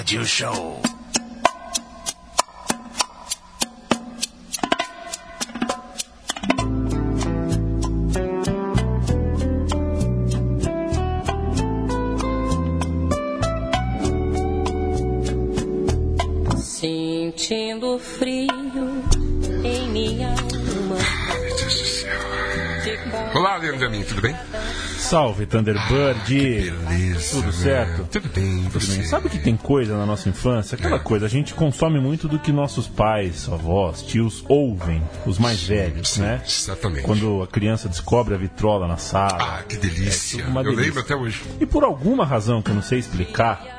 Tio Show. Sentindo frio em minha alma. Ai, meu Deus do céu. Olá, Leandro Amin, tudo bem? Salve, Thunderbird. Beleza. Tudo certo? Tudo bem, Tudo você? bem. Sabe que tem coisa na nossa infância? Aquela coisa, a gente consome muito do que nossos pais, avós, tios ouvem, os mais velhos, sim, né? Exatamente. Quando a criança descobre a vitrola na sala. Ah, que delícia. Uma delícia. lembro até hoje. E por alguma razão que eu não sei explicar,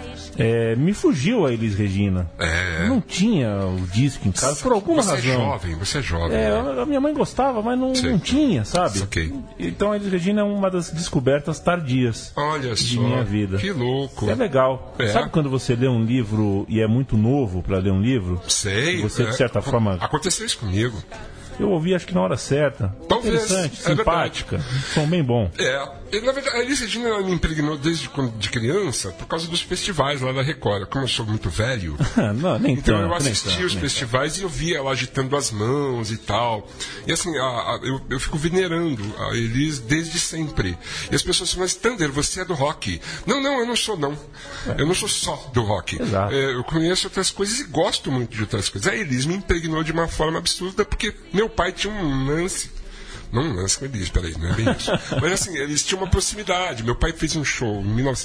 me fugiu a Elis Regina. Não tinha o disco em casa, por alguma razão. Você é jovem. Né? A minha mãe gostava, mas não tinha, sabe? Okay. Então a Elis Regina é uma das descobertas tardias de minha vida. Que louco. É legal. Sabe quando você lê um livro e é muito novo para ler um livro? Sei. Você, de certa forma... Aconteceu isso comigo. Eu ouvi, acho que na hora certa. Talvez, interessante, simpática. Som bem bom. Na verdade, a Elis Regina ela me impregnou desde quando de criança por causa dos festivais lá da Record. Como eu sou muito velho, não, nem então tanto, eu assistia os festivais e eu via ela agitando as mãos e tal. E assim, eu fico venerando a Elis desde sempre. E as pessoas falam, mas Thunder, você é do rock. Não, eu não sou, não. Eu não sou só do rock. Eu conheço outras coisas e gosto muito de outras coisas. A Elis me impregnou de uma forma absurda porque meu pai tinha um lance. Não um lance com Elis, peraí, não é bem isso. Mas assim, eles tinham uma proximidade. Meu pai fez um show em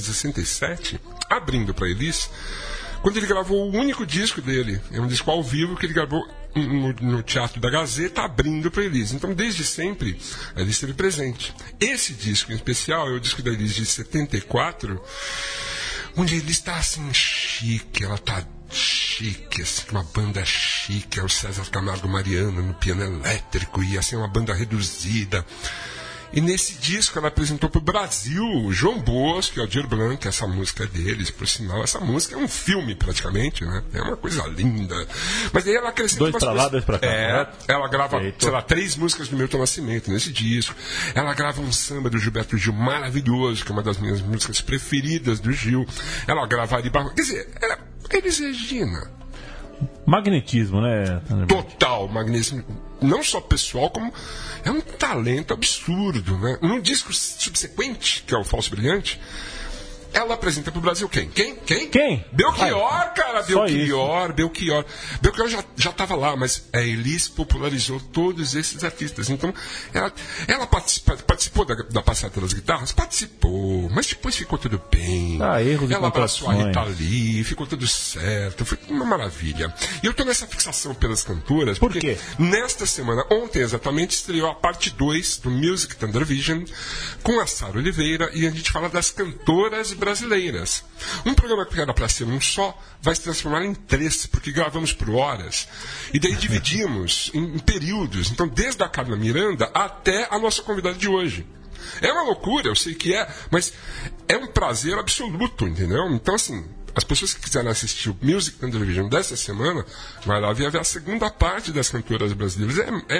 1967, abrindo para Elis, quando ele gravou o único disco dele. É um disco ao vivo que ele gravou no Teatro da Gazeta, abrindo para Elis. Então, desde sempre, a Elis esteve presente. Esse disco em especial é o disco da Elis de 74, onde a Elis está assim, chique, ela está chique, assim, uma banda chique, é o César Camargo Mariano no piano elétrico, e assim, uma banda reduzida. E nesse disco ela apresentou para o Brasil João Bosco e Aldir Blanc, essa música deles, por sinal, essa música é um filme praticamente, né? É uma coisa linda. Mas daí ela acrescenta dois pra lá, dois pra cá. Ela grava, sei lá, 3 músicas do Milton Nascimento nesse disco. Ela grava um samba do Gilberto Gil maravilhoso, que é uma das minhas músicas preferidas do Gil. Ela grava Ari Barro. Quer dizer, Elis Regina. Magnetismo, né? Total magnetismo. Não só pessoal, como é um talento absurdo, né? Num disco subsequente, que é o Falso Brilhante, ela apresenta pro Brasil quem? Quem? Belchior, cara! Belchior já estava lá, mas a Elis popularizou todos esses artistas. Então, ela participou da passada das guitarras? Participou, mas depois ficou tudo bem. Erros e ela abraçou a Rita Lee, ficou tudo certo, foi uma maravilha. E eu tô nessa fixação pelas cantoras, Por quê? Nesta semana, ontem exatamente, estreou a parte 2 do Music Thunder Vision com a Sara Oliveira, e a gente fala das cantoras brasileiras. Um programa que era para ser um só vai se transformar em 3, porque gravamos por horas e daí dividimos em períodos. Então, desde a Carla Miranda até a nossa convidada de hoje. É uma loucura, eu sei que é, mas é um prazer absoluto, entendeu? Então, assim, as pessoas que quiserem assistir o Music Thunder Vision dessa semana, vai lá ver a segunda parte das cantoras brasileiras.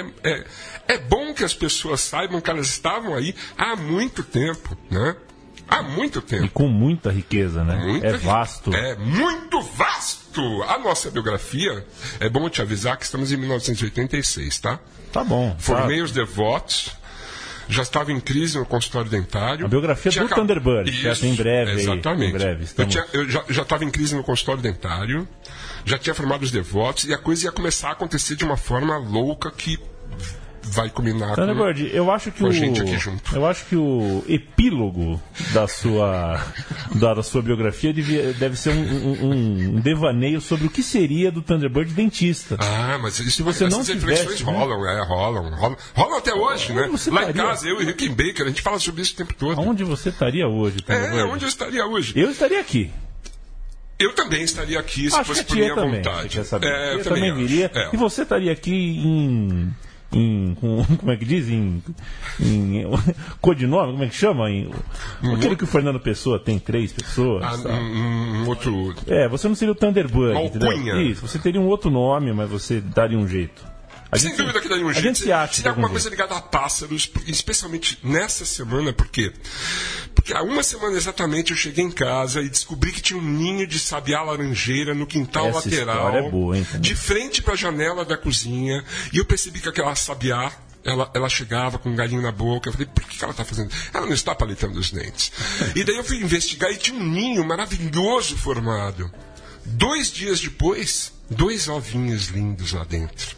É bom que as pessoas saibam que elas estavam aí há muito tempo, né? Há muito tempo. E com muita riqueza, né? Vasto. É muito vasto. A nossa biografia, é bom te avisar que estamos em 1986, tá? Tá bom. Formei os devotos, já estava em crise no consultório dentário. A biografia do Thunderbird, que é em breve. Exatamente. Em breve, eu já estava em crise no consultório dentário, já tinha formado os devotos, e a coisa ia começar a acontecer de uma forma louca que vai culminar Thunderbird, eu acho que com a gente aqui junto. Eu acho que o epílogo da sua biografia deve ser um devaneio sobre o que seria do Thunderbird dentista. Mas isso, se você essas não reflexões tivesse, rolam até hoje, né? Lá em casa, eu e Rick Baker, a gente fala sobre isso o tempo todo. Onde você estaria hoje, Thunderbird? Onde eu estaria hoje? Eu estaria aqui. Eu também estaria aqui, se fosse por minha vontade. Eu também viria. E você estaria aqui como é que diz? Em codinome, como é que chama? Aquele que o Fernando Pessoa tem 3 pessoas. Outro. Você não seria o Thunderbird. Alcunha. Isso, você teria um outro nome, mas você daria um jeito. Sem dúvida que daria um jeito. Se tem alguma coisa ligada a pássaros, especialmente nessa semana, por quê? Porque há uma semana exatamente eu cheguei em casa e descobri que tinha um ninho de sabiá laranjeira no quintal lateral, é boa, hein, de frente para a janela da cozinha, e eu percebi que aquela sabiá, ela chegava com um galinho na boca. Eu falei, por que ela está fazendo? Ela não está palitando os dentes. E daí eu fui investigar e tinha um ninho maravilhoso formado. 2 dias depois, 2 ovinhos lindos lá dentro.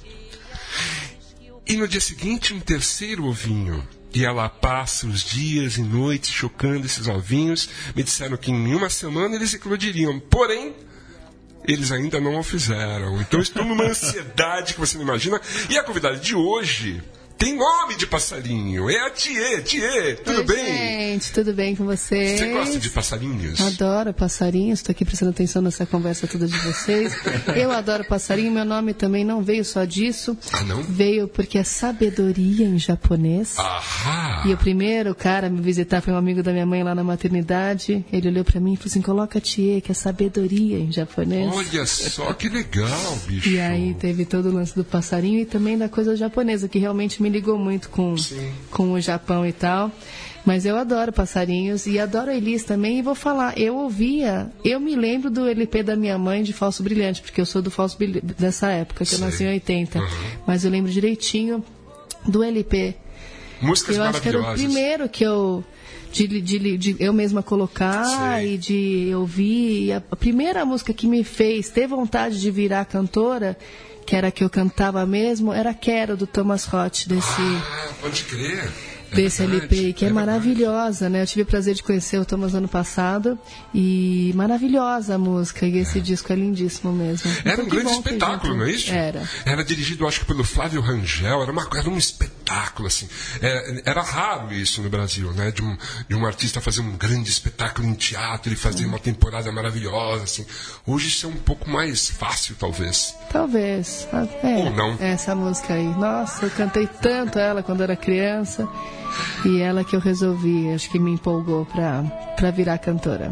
E no dia seguinte, um terceiro ovinho. E ela passa os dias e noites chocando esses ovinhos. Me disseram que em uma semana eles eclodiriam. Porém, eles ainda não o fizeram. Então estou numa ansiedade que você não imagina. E a convidada de hoje tem nome de passarinho. É a Thier. Thier, tudo bem? Gente, tudo bem com vocês? Você gosta de passarinhos? Adoro passarinhos. Estou aqui prestando atenção nessa conversa toda de vocês. Eu adoro passarinho. Meu nome também não veio só disso. Ah, não? Veio porque é sabedoria em japonês. Ahá. E o primeiro cara a me visitar foi um amigo da minha mãe lá na maternidade. Ele olhou para mim e falou assim, coloca Thier, que é sabedoria em japonês. Olha só, que legal, bicho. E aí teve todo o lance do passarinho e também da coisa japonesa, que realmente me ligou muito com o Japão e tal. Mas eu adoro passarinhos e adoro a Elis também. E vou falar, eu me lembro do LP da minha mãe de Falso Brilhante, porque eu sou do Falso Brilhante dessa época, que eu nasci em 80. Mas eu lembro direitinho do LP. Músicas eu acho que era o primeiro que eu... De eu mesma colocar e de ouvir. A primeira música que me fez ter vontade de virar cantora, que era a que eu cantava mesmo, era Quero, do Thomas Roth, pode crer. Desse LP, que é maravilhosa, né? Eu tive o prazer de conhecer o Thomas ano passado e maravilhosa a música, e esse disco é lindíssimo mesmo. Era um grande espetáculo, não é isso? Era dirigido, acho que pelo Flávio Rangel, era um espetáculo, assim. Era raro isso no Brasil, né? De um artista fazer um grande espetáculo em teatro e fazer uma temporada maravilhosa, assim. Hoje isso é um pouco mais fácil, talvez. Talvez. Ou não. Essa música aí. Nossa, eu cantei tanto ela quando era criança. E ela que eu resolvi, acho que me empolgou pra virar cantora.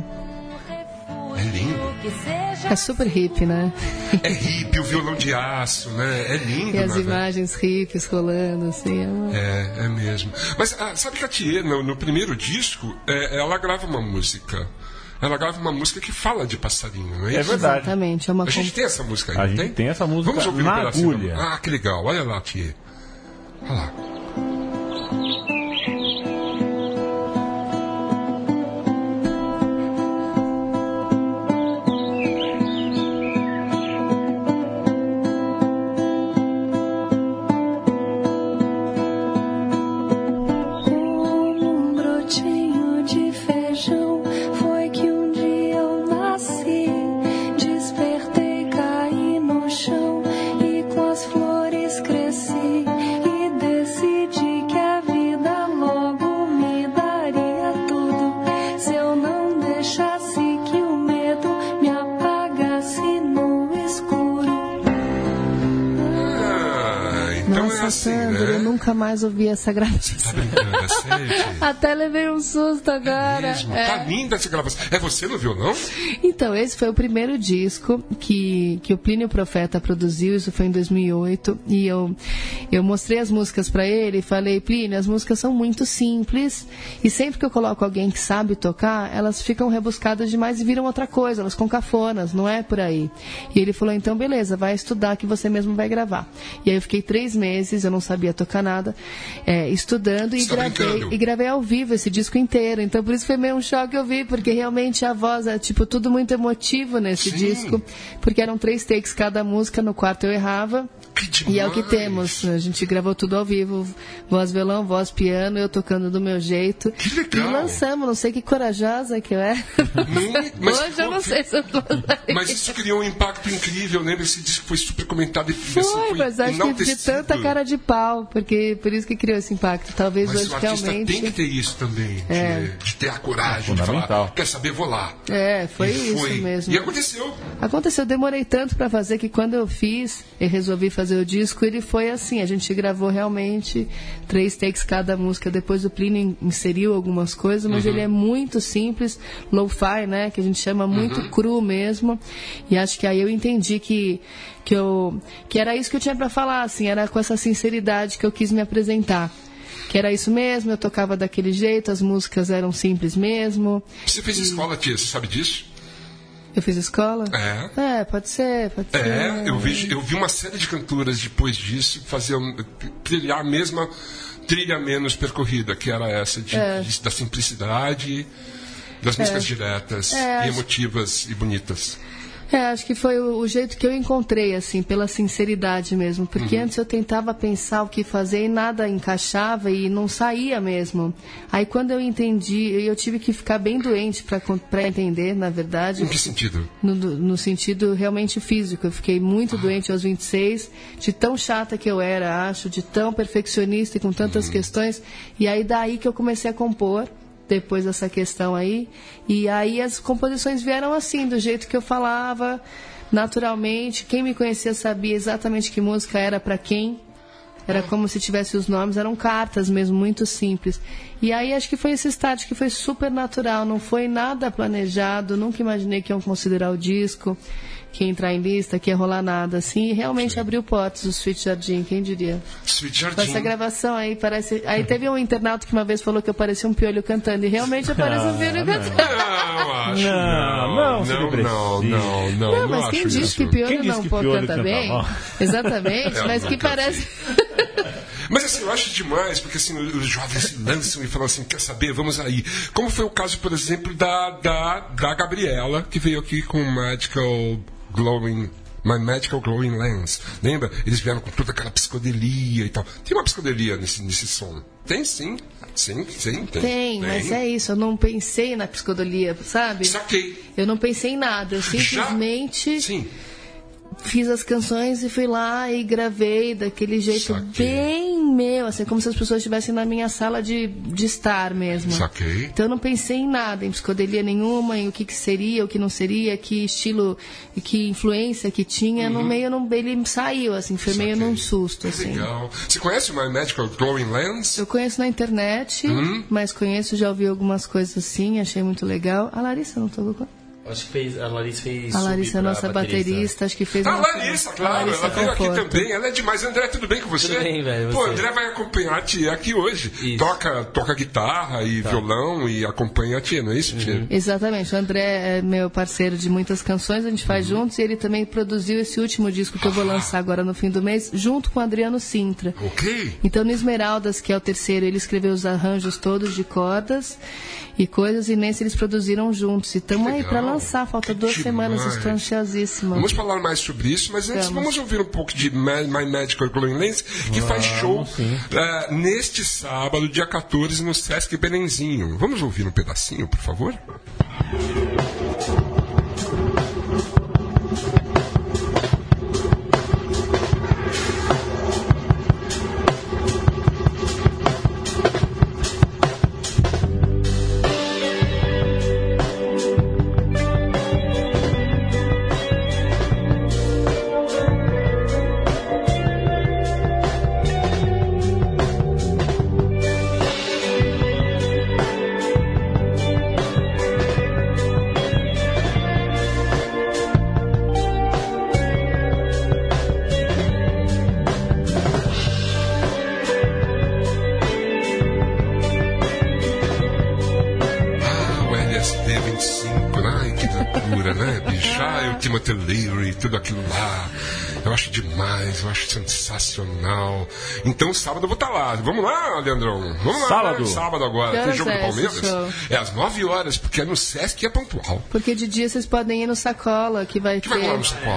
É lindo. É super hippie, né? É hippie, o violão de aço, né? É lindo. E as imagens hippies rolando, assim. É mesmo. Mas sabe que a Thier, no primeiro disco, ela grava uma música. Ela grava uma música que fala de passarinho, não é isso? É verdade. Exatamente. A gente tem essa música aí, A gente tem essa música. Vamos ouvir na um pedacinho. agulha. Ah, que legal. Olha lá, Thier. Olha lá. Eu nunca mais ouvi essa gravação. Tá brincando, é sério? Até levei um susto agora. Tá linda essa gravação. É você no violão? Então, esse foi o primeiro disco que o Plínio Profeta produziu, isso foi em 2008, e eu mostrei as músicas pra ele e falei, Plínio, as músicas são muito simples, e sempre que eu coloco alguém que sabe tocar, elas ficam rebuscadas demais e viram outra coisa, elas ficam cafonas, não é por aí. E ele falou, então beleza, vai estudar que você mesmo vai gravar. E aí eu fiquei 3 meses, eu não sabia tocar nada, estudando e gravei ao vivo esse disco inteiro. Então por isso foi meio um choque ouvir, porque realmente a voz é tudo muito emotivo nesse disco, porque eram 3 takes cada música, no quarto eu errava. E é o que temos, a gente gravou tudo ao vivo, voz violão, voz piano, eu tocando do meu jeito. Que legal. E lançamos, não sei que corajosa que eu era. Hoje eu não sei se eu tô... Mas isso criou um impacto incrível, lembra? Esse disco foi super comentado e mas acho que de tanta cara de pau, porque por isso que criou esse impacto. Talvez Mas hoje o artista realmente... tem que ter isso também, de ter a coragem de fundamental. falar, quer saber, vou lá. Foi isso mesmo. E aconteceu. Aconteceu, demorei tanto pra fazer que quando eu fiz e resolvi fazer o disco, ele foi assim, a gente gravou realmente 3 takes cada música, depois o Plínio inseriu algumas coisas, mas ele é muito simples, lo-fi, né, que a gente chama muito cru mesmo, e acho que aí eu entendi que era isso que eu tinha pra falar, assim, era com essa sinceridade que eu quis me apresentar. Que era isso mesmo, eu tocava daquele jeito, as músicas eram simples mesmo. Você fez escola, tia, você sabe disso? Eu fiz escola? Pode ser. Eu vi uma série de cantoras depois disso trilhar a mesma trilha menos percorrida, que era essa da simplicidade, das músicas diretas e emotivas e bonitas. Acho que foi o jeito que eu encontrei, assim, pela sinceridade mesmo. Porque antes eu tentava pensar o que fazer e nada encaixava e não saía mesmo. Aí quando eu entendi, eu tive que ficar bem doente para entender, na verdade. Em que sentido? No sentido realmente físico. Eu fiquei muito doente aos 26, de tão chata que eu era, acho, de tão perfeccionista e com tantas questões. E aí daí que eu comecei a compor. Depois dessa questão aí, e aí as composições vieram assim, do jeito que eu falava, naturalmente. Quem me conhecia sabia exatamente que música era para quem, era como se tivesse os nomes, eram cartas mesmo, muito simples. E aí acho que foi esse estágio que foi super natural, não foi nada planejado, nunca imaginei que iam considerar o disco, que ia entrar em lista, que ia rolar nada, assim, e realmente abriu portas o Sweet Jardim, quem diria? Sweet Jardim. Com essa gravação aí, parece... Aí teve um internauta que uma vez falou que eu parecia um piolho cantando, e realmente eu pareço um piolho cantando. Não, mas quem disse que piolho não canta bem? Exatamente, mas que parece... Mas assim, eu acho demais, porque assim, os jovens se lançam e falam assim, quer saber, vamos aí. Como foi o caso, por exemplo, da Gabriela, que veio aqui com My Magical Glowing Lens. Lembra? Eles vieram com toda aquela psicodelia e tal. Tem uma psicodelia nesse som? Tem, sim. Tem, mas é isso. Eu não pensei na psicodelia, sabe? Saquei. Eu não pensei em nada. Eu simplesmente... Sim. Fiz as canções e fui lá e gravei daquele jeito bem meu, assim, como se as pessoas estivessem na minha sala de estar mesmo. Saquei. Então eu não pensei em nada, em psicodelia nenhuma, em o que seria, o que não seria, que estilo, que influência que tinha. No meio ele saiu, assim, foi meio num susto. Assim. Legal. Você conhece o My Magical Glowing Lens? Eu conheço na internet, mas já ouvi algumas coisas assim, achei muito legal. A Larissa não tocou com... Acho que a Larissa fez. A Larissa, nossa baterista, acho que fez. A Larissa, claro, ela veio aqui também. Ela é demais. André, tudo bem com você? Tudo bem, velho. Pô, André vai acompanhar a tia aqui hoje. Toca guitarra e violão e acompanha a tia, não é isso, tia? Exatamente. O André é meu parceiro de muitas canções, a gente faz juntos, e ele também produziu esse último disco que eu vou lançar agora no fim do mês, junto com o Adriano Sintra. Ok. Então, no Esmeraldas, que é o terceiro, ele escreveu os arranjos todos de cordas e coisas, e nesse eles produziram juntos. E estamos aí para lançar, falta 2 semanas, estou ansiosíssima. Vamos falar mais sobre isso, mas antes vamos ouvir um pouco de My Magical Glowing Lens, que faz show neste sábado, dia 14, no Sesc Belenzinho. Vamos ouvir um pedacinho, por favor? Tudo aquilo lá, eu acho demais, eu acho sensacional. Então sábado eu vou estar lá. Vamos lá, Leandrão? Vamos lá, sábado. Né? Sábado agora. Tem jogo do Palmeiras? É às 9 horas, porque é no Sesc e é pontual. Porque de dia vocês podem ir no Sacola, que vai ter... vai rolar no Sacola?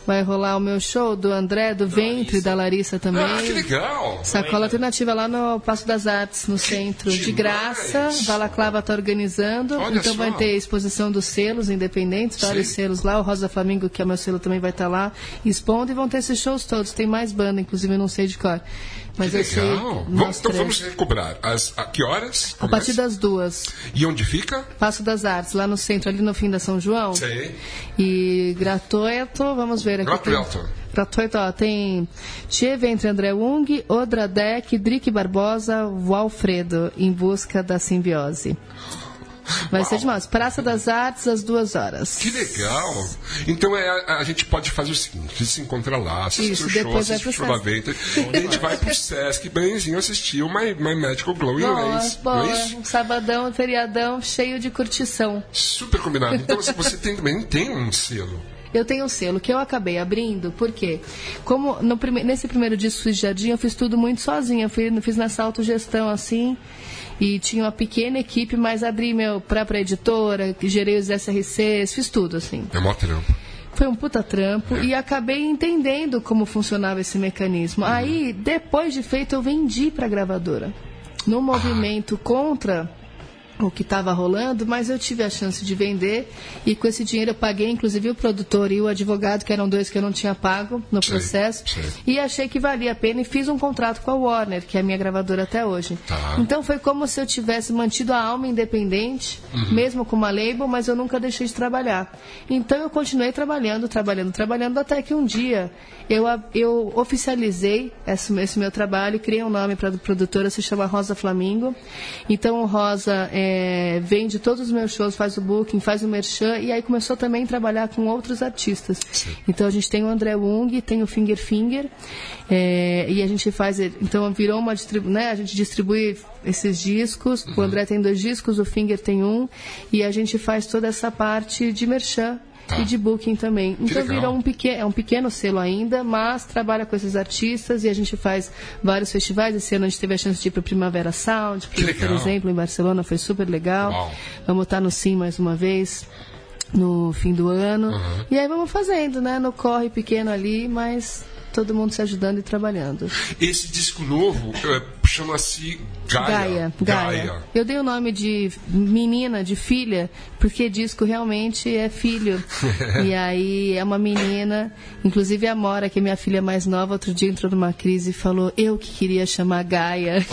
vai rolar o meu show do André, do Ventre, da Larissa também. Ah, que legal! Sacola Alternativa lá no Paço das Artes, no centro, de graça. Balaclava está organizando. Olha então só. vai ter exposição dos selos independentes, vários selos lá. O Rosa Flamingo, que é meu selo, também vai estar lá expondo. E vão ter esses shows todos. Tem mais banda, inclusive eu não sei de cor. Mas Que eu sei. legal! Então vamos recobrar. A que horas? A partir das 2. E onde fica? Paço das Artes, lá no centro, ali no fim da São João. Sei. E gratuito, vamos ver aqui. Gratuito. Gratuito, ó, tem Tchê Ventre, André Ung, Odradek, Drick Barbosa, o Alfredo, em busca da simbiose. Vai ser demais. Praça das Artes, às 2 horas. Que legal! Então a gente pode fazer o seguinte: a gente se encontra lá, assiste o show, assiste o Chulavento, e a gente vai pro Sesc Benzinho assistir o My Magical Glow em Lace. Não é isso? Um sabadão, feriadão, cheio de curtição. Super combinado. Então você também tem um selo. Eu tenho um selo que eu acabei abrindo, porque como nesse primeiro disco de Jardim, eu fiz tudo muito sozinha. Eu fiz nessa autogestão assim, e tinha uma pequena equipe, mas abri meu própria editora, gerei os SRCs, fiz tudo assim. É mó trampo. Foi um puta trampo e acabei entendendo como funcionava esse mecanismo. Aí, depois de feito, eu vendi para a gravadora. No movimento contra o que estava rolando, mas eu tive a chance de vender e com esse dinheiro eu paguei inclusive o produtor e o advogado, que eram 2 que eu não tinha pago no processo, e achei que valia a pena e fiz um contrato com a Warner, que é a minha gravadora até hoje. Então foi como se eu tivesse mantido a alma independente, mesmo com uma label, mas eu nunca deixei de trabalhar. Então eu continuei trabalhando, até que um dia eu oficializei esse meu trabalho, criei um nome para a produtora, se chama Rosa Flamingo. Então o Rosa vende todos os meus shows, faz o booking, faz o merchan, e aí começou também a trabalhar com outros artistas. Então a gente tem o André Ung, tem o Finger Finger, e a gente faz, então virou uma né, a gente distribui esses discos, o André tem 2 discos, o Finger tem 1, e a gente faz toda essa parte de merchan e de booking também. Então virou um pequeno selo ainda, mas trabalha com esses artistas e a gente faz vários festivais. Esse ano a gente teve a chance de ir para o Primavera Sound, por exemplo, em Barcelona, foi super legal. Uau. Vamos estar no Sim mais uma vez no fim do ano. E aí vamos fazendo, né? No corre pequeno ali, mas todo mundo se ajudando e trabalhando. Esse disco novo chama-se Gaia. Eu dei o nome de menina, de filha, porque disco realmente é filho. E aí é uma menina, inclusive a Mora, que é minha filha mais nova, outro dia entrou numa crise e falou, eu que queria chamar Gaia.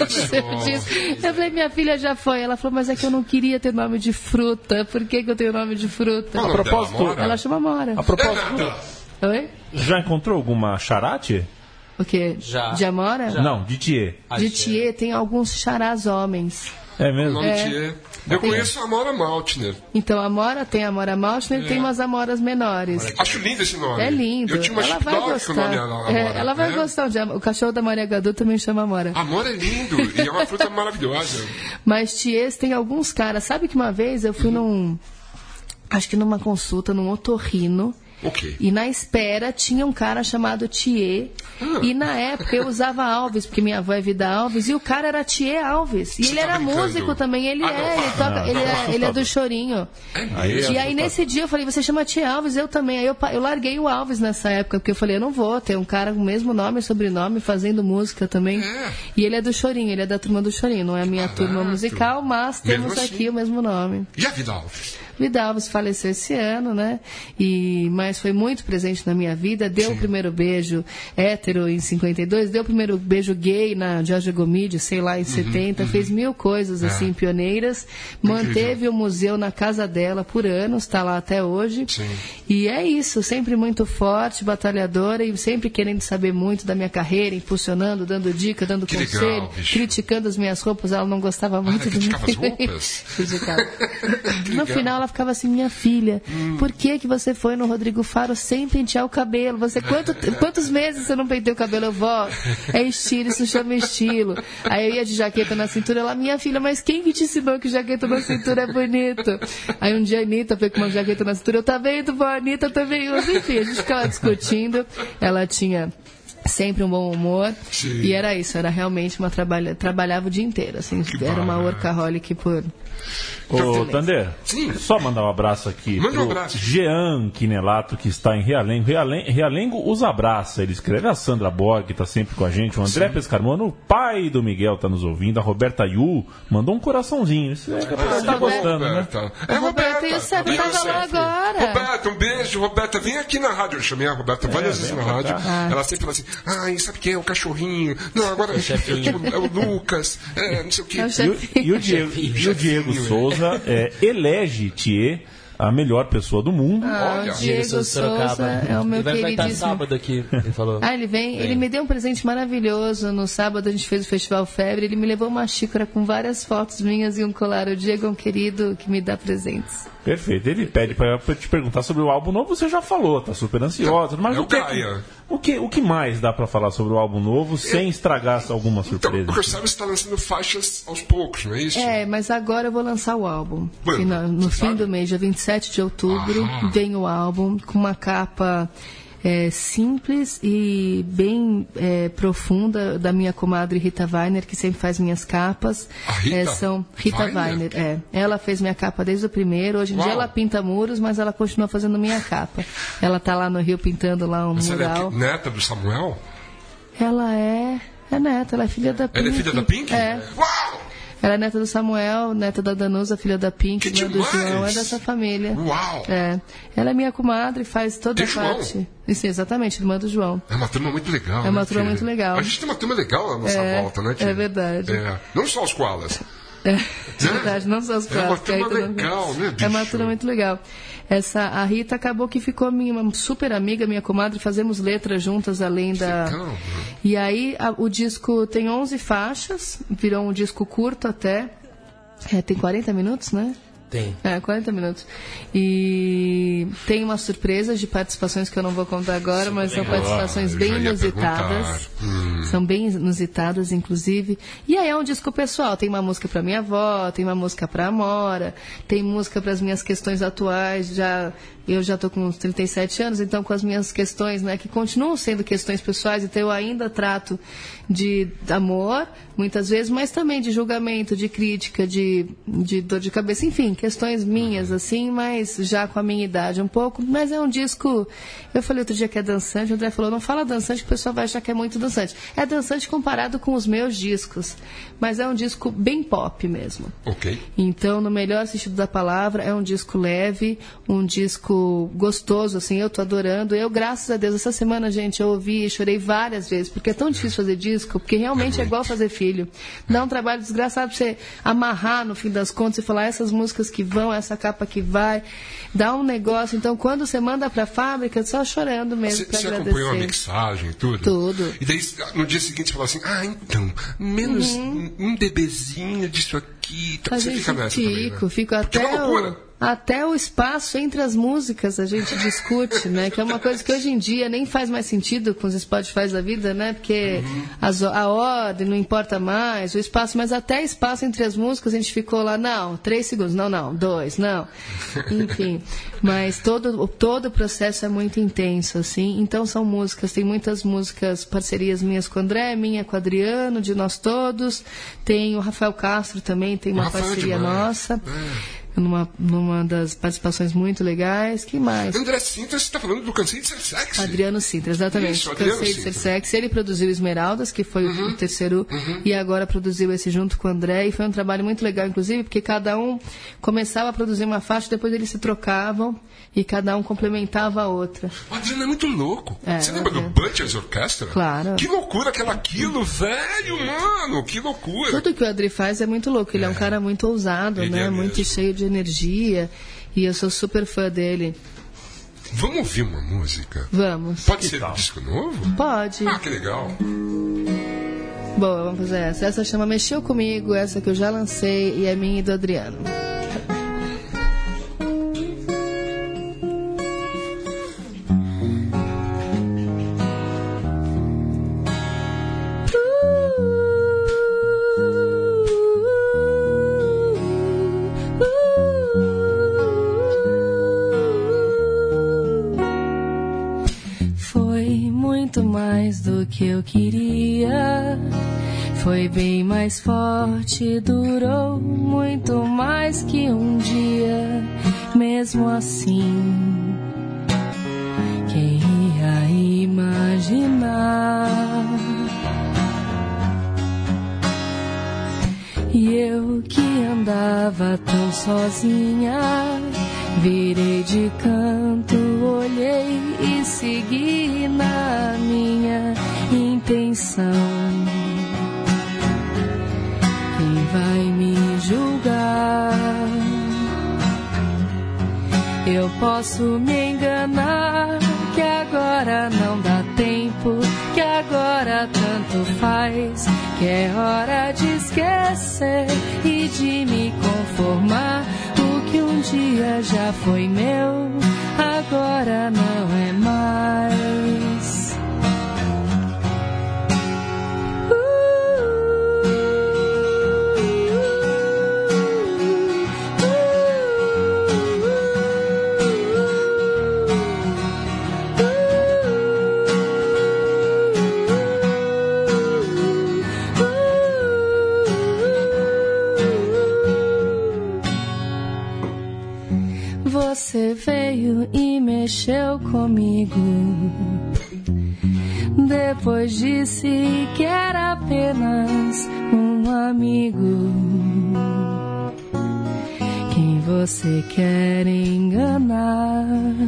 Eu falei, minha filha já foi. Ela falou, mas é que eu não queria ter nome de fruta. Por que eu tenho nome de fruta? A propósito, ela chama Mora. A propósito... Oi? Já encontrou alguma charate? O quê? Já. De Amora? Já. Não, de Thier. De Thier tem alguns charás homens. É mesmo? Eu conheço a Amora Maltner. Então, a Amora tem a Amora Maltner e tem umas Amoras menores. Acho lindo esse nome. É lindo. Eu tinha uma ela vai gostar. Com o nome Amora. Ela vai gostar. O cachorro da Maria Gadu também chama Amora. Amora é lindo e é uma fruta maravilhosa. Mas Thier tem alguns caras. Sabe que uma vez eu fui acho que numa consulta, num otorrino. Okay. E na espera tinha um cara chamado Thier. E na época eu usava Alves, porque minha avó é Vida Alves, e o cara era Thier Alves. E ele era músico também. Ele é do Chorinho. E aí nesse dia eu falei, você chama Thier Alves? Eu também. Aí eu larguei o Alves nessa época, porque eu falei, eu não vou ter um cara com o mesmo nome e sobrenome fazendo música também. E ele é do Chorinho, ele é da turma do Chorinho. Não é a minha turma musical, mas temos aqui o mesmo nome. E a Vida Alves? Vida Alves faleceu esse ano, né? Mas foi muito presente na minha vida. Deu o primeiro beijo hétero em 52, deu o primeiro beijo gay na Giorgia Gomide, sei lá, em 70. Fez 1000 coisas, assim, pioneiras. Manteve o museu na casa dela por anos, está lá até hoje. Sim. E é isso, sempre muito forte, batalhadora e sempre querendo saber muito da minha carreira, impulsionando, dando dica, dando conselho, criticando as minhas roupas. Ela não gostava muito de mim. Criticava as roupas? Criticava. No final, ela ficava assim, minha filha, por que você foi no Rodrigo Faro sem pentear o cabelo? Você, quantos meses você não penteou o cabelo? Eu, vó, é estilo, isso chama estilo. Aí eu ia de jaqueta na cintura, ela, minha filha, mas quem que te ensinou que jaqueta na cintura é bonito? Aí um dia a Anitta foi com uma jaqueta na cintura, eu, tá vendo, vó, a Anitta também usa. Enfim, a gente ficava discutindo, ela tinha sempre um bom humor. Sim. E era isso, era realmente trabalhava o dia inteiro, assim, era uma workaholic por... Ô, Tander, Sim. só mandar um abraço aqui Manda um pro abraço. Jean Quinelato, que está em Realengo. Realengo os abraça, ele escreve. A Sandra Borg, que está sempre com a gente. O André Pescarmano, o pai do Miguel, está nos ouvindo. A Roberta Yu mandou um coraçãozinho. Isso é que a pessoa está gostando, né? É a Roberta e o Sérgio estavam lá agora. Roberta, um beijo. Roberta, vem aqui na rádio. Eu chamei a Roberta várias vezes na rádio. Ela sempre fala assim, sabe quem é o cachorrinho? Não, agora é o Lucas, não sei o quê. E o Diego Souza elege Thier a melhor pessoa do mundo. O Diego Souza é o meu vai queridíssimo. estar sábado aqui, ele falou. Ele vem, ele me deu um presente maravilhoso. No sábado a gente fez o Festival Febre, ele me levou uma xícara com várias fotos minhas e um colar. O Diego é um querido que me dá presentes. Perfeito. Ele pede para te perguntar sobre o álbum novo. Você já falou, tá super ansiosa. Mas o que mais dá para falar sobre o álbum novo sem estragar alguma surpresa? Então, o que eu sabe, você está lançando faixas aos poucos, não é isso? Mas agora eu vou lançar o álbum. Quando? No fim do mês, dia 27 de outubro, vem o álbum com uma capa simples e bem profunda da minha comadre Rita Weiner, que sempre faz minhas capas. A Rita? Rita Weiner. Ela fez minha capa desde o primeiro. Hoje em dia ela pinta muros, mas ela continua fazendo minha capa. Ela está lá no Rio pintando lá um mural. Ela é neta do Samuel? Ela é neta, ela é filha da Pink. Ela é filha da Pink? Uau! Ela é neta do Samuel, neta da Danusa, filha da Pink, irmã do João, é dessa família. Uau! Ela é minha comadre, faz toda a João? parte. Sim, exatamente, irmã do João. É uma turma muito legal. É uma turma muito legal. A gente tem uma turma legal na nossa volta, né, tia? É verdade. Não só os koalas. É verdade, não só os É uma quatro. turma legal, né, bicho? É uma turma muito legal. A Rita acabou que ficou uma super amiga, minha comadre, fazemos letras juntas além da... Legal, e aí o disco tem 11 faixas, virou um disco curto até. Tem 40 minutos, né? Tem. 40 minutos. E tem umas surpresas de participações que eu não vou contar agora, mas são participações bem inusitadas. São bem inusitadas, inclusive. E aí é um disco pessoal. Tem uma música para minha avó, tem uma música para a Amora, tem música para as minhas questões atuais. Eu já estou com uns 37 anos, então com as minhas questões, né, que continuam sendo questões pessoais, então eu ainda trato de amor, muitas vezes, mas também de julgamento, de crítica, de dor de cabeça, enfim, questões minhas, assim, mas já com a minha idade um pouco. Mas é um disco, eu falei outro dia que é dançante, o André falou, não fala dançante que o pessoal vai achar que é muito dançante. É dançante comparado com os meus discos, mas é um disco bem pop mesmo. Ok. Então, no melhor sentido da palavra, é um disco leve, um disco gostoso, assim, eu tô adorando. Eu, graças a Deus, essa semana, gente, eu ouvi e chorei várias vezes, porque é tão difícil fazer disco, porque realmente é igual fazer filho. Dá um trabalho desgraçado pra você amarrar, no fim das contas, e falar essas músicas que vão, essa capa que vai, dá um negócio. Então, quando você manda pra fábrica, só chorando mesmo pra Você agradecer. acompanhou a mixagem e tudo? Tudo. E daí, no dia seguinte, você fala assim, então, menos um dBzinho disso aqui. Então, você fica nessa também, né? Fico Porque é uma loucura. Até o espaço entre as músicas a gente discute, né? Que é uma coisa que hoje em dia nem faz mais sentido com os Spotify da vida, né? Porque a ordem não importa mais, o espaço, mas até espaço entre as músicas a gente ficou lá, 3 segundos, não, 2, não. Enfim, mas todo o processo é muito intenso, assim. Então são músicas, tem muitas músicas, parcerias minhas com o André, minha com o Adriano, de nós todos. Tem o Rafael Castro também, tem uma parceria nossa. Numa das participações muito legais. Que mais? André Sintra, você está falando do Cansei de Ser Sexy? Adriano Sintra, exatamente. Isso, Cansei de Ser Sexy. Ele produziu Esmeraldas, que foi o terceiro, e agora produziu esse junto com o André. E foi um trabalho muito legal, inclusive, porque cada um começava a produzir uma faixa, depois eles se trocavam e cada um complementava a outra. O Adriano é muito louco. Você lembra do Butcher's Orchestra? Claro. Que loucura aquilo, velho, mano. Que loucura. Tudo que o Adri faz é muito louco. Ele é um cara muito ousado, Ele né? é Muito mesmo. cheio de energia. E eu sou super fã dele. Vamos ouvir uma música? Vamos. Pode ser um disco novo? Pode. Ah, que legal. Boa, vamos fazer essa. Essa chama Mexeu Comigo, essa que eu já lancei e é minha e do Adriano. Foi muito mais do que eu queria. Foi bem mais forte, durou muito mais que um dia. Mesmo assim, quem ia imaginar? E eu que andava tão sozinha, virei de canto, olhei e segui na minha intenção. Quem vai me julgar? Eu posso me enganar, que agora não dá tempo, que agora tanto faz, que é hora de esquecer e de me conformar. O que um dia já foi meu, agora não é mais. Você veio e mexeu comigo. Depois disse que era apenas um amigo. Quem você quer enganar?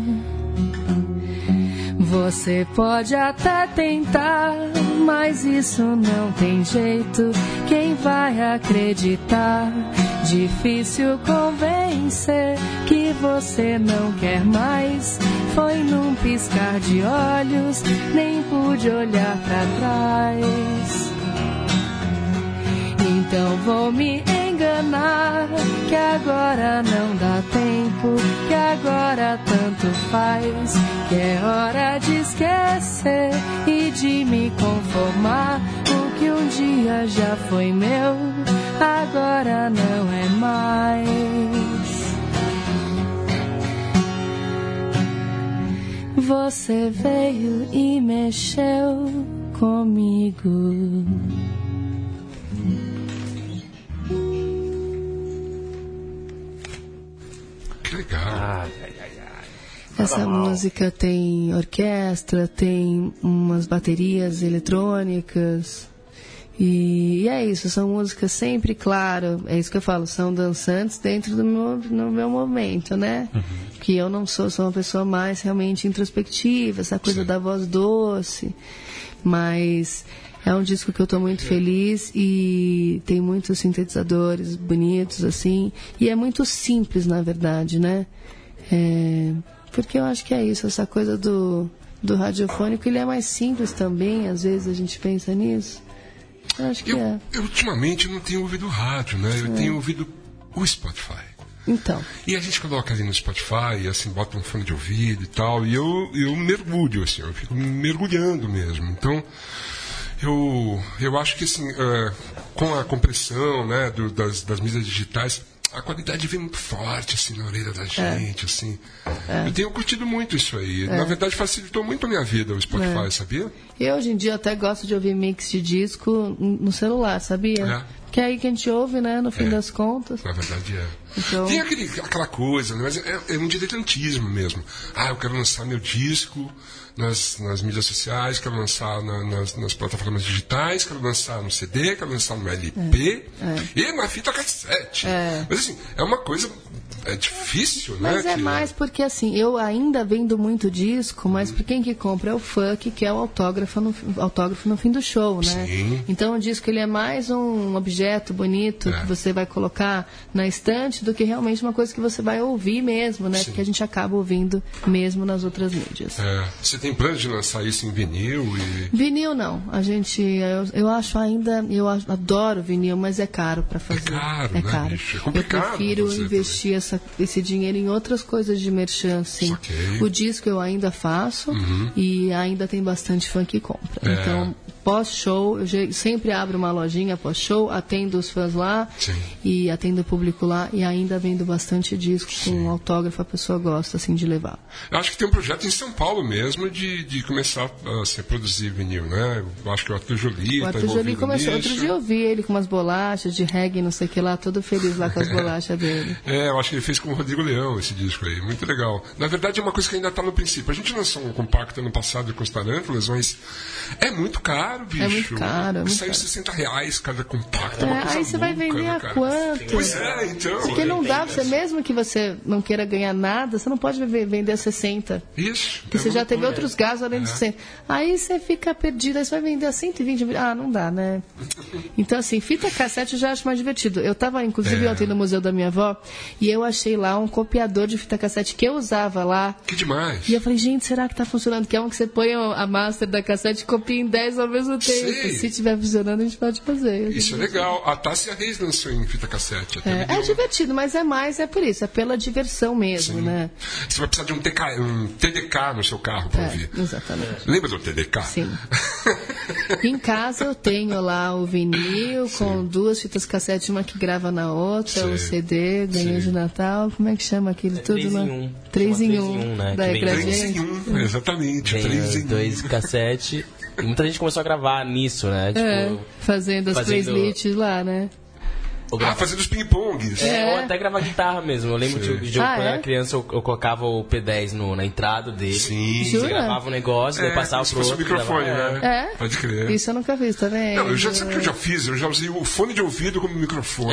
Você pode até tentar, mas isso não tem jeito. Quem vai acreditar? Difícil convencer que você não quer mais. Foi num piscar de olhos, nem pude olhar pra trás. Então vou me enganar, que agora não dá tempo, que agora tanto faz, que é hora de esquecer e de me conformar. O que um dia já foi meu, agora não é mais. Você veio e mexeu comigo. Que legal. Essa música tem orquestra, tem umas baterias eletrônicas. E é isso, são músicas sempre, claro, é isso que eu falo, são dançantes dentro do meu momento, né? Uhum. Que eu não sou uma pessoa mais realmente introspectiva, essa coisa da voz doce. Mas é um disco que eu estou muito feliz e tem muitos sintetizadores bonitos, assim. E é muito simples, na verdade, né? Porque eu acho que é isso, essa coisa do radiofônico, ele é mais simples também, às vezes a gente pensa nisso. Acho que eu ultimamente não tenho ouvido rádio, né? Eu tenho ouvido o Spotify. Então. E a gente coloca ali no Spotify, assim, bota um fone de ouvido e tal, e eu mergulho, assim, eu fico mergulhando mesmo. Então, eu acho que, assim, com a compressão, né, das mídias digitais, a qualidade vem muito forte, assim, na orelha da gente, assim. Eu tenho curtido muito isso aí. Na verdade, facilitou muito a minha vida o Spotify, sabia? Eu, hoje em dia, até gosto de ouvir mix de disco no celular, sabia? Que é aí que a gente ouve, né, no fim das contas. Na verdade, Então... Tem aquela coisa, né, mas é um diletantismo mesmo. Eu quero lançar meu disco nas mídias sociais, quero lançar nas plataformas digitais, quero lançar no CD, quero lançar no LP e na fita cassete. Mas assim, é uma coisa difícil, né? Mas mais porque assim, eu ainda vendo muito disco, mas por quem que compra é o funk, que é o autógrafo no fim do show, né? Sim. Então o disco ele é mais um objeto bonito que você vai colocar na estante do que realmente uma coisa que você vai ouvir mesmo, né? Sim. Porque a gente acaba ouvindo mesmo nas outras mídias. Você tem planos de lançar isso em vinil? Vinil não. A gente, eu acho ainda, adoro vinil, mas é caro para fazer. É caro, né, caro. Bicho? É complicado. Eu prefiro investir esse dinheiro em outras coisas de merchan, sim. Okay. O disco eu ainda faço e ainda tem bastante fã que compra. Então, pós-show, eu sempre abro uma lojinha pós-show, atendo os fãs lá. Sim. E atendo o público lá e ainda vendo bastante disco com autógrafo, a pessoa gosta assim de levar. Eu acho que tem um projeto em São Paulo mesmo de começar a produzir vinil, né? Eu acho que o Arthur Jolie está envolvido começou. nisso. Outro dia eu vi ele com umas bolachas de reggae, não sei o que lá, todo feliz lá com as bolachas dele. Eu acho que ele fez com o Rodrigo Leão esse disco aí, muito legal. Na verdade é uma coisa que ainda está no princípio. A gente lançou um compacto ano passado com os Tarântulas, mas é muito caro, bicho. É muito caro. Saiu R$60 cada compacto, é uma coisa aí você vai vender né, a quanto? Pois é, então. Porque não dá, mesmo que você não queira ganhar nada, você não pode vender a 60. Isso. Porque você já teve outros gastos além de 100. Aí você fica perdido, aí você vai vender a 120. Ah, não dá, né? Então, assim, fita cassete eu já acho mais divertido. Eu estava, inclusive, ontem no museu da minha avó e eu achei lá um copiador de fita cassete que eu usava lá. Que demais. E eu falei, gente, será que está funcionando? Que é um que você põe a master da cassete e copia em 10 ao mesmo tempo. Sei. Se estiver funcionando, a gente pode fazer. Isso é legal. A Tássia Reis lançou em fita cassete. É divertido, mas é por isso, é pela diversão mesmo, né? Você vai precisar de um TDK no seu carro para ouvir. Exatamente. Lembra do TDK? Sim. Em casa eu tenho lá o vinil com 2 fitas cassete, uma que grava na outra, o CD, ganhei de Natal, como é que chama aquilo tudo? 3 em 1. 3 em 1, né? da Ecradiente. 3 em 1, exatamente. Tem 3 em 1. 2 cassete. E muita gente começou a gravar nisso, né? Tipo, fazendo as playlists lá, né? Fazendo os ping-pongs. Ou até gravar guitarra mesmo. Eu lembro que quando eu era criança eu colocava o P10 na entrada dele. Sim. Jura? Você gravava um negócio, daí passava pro outro. O microfone, né? Pode crer. Isso eu nunca fiz, tá vendo? Não, sabe o que eu já fiz? Eu já usei o fone de ouvido como microfone.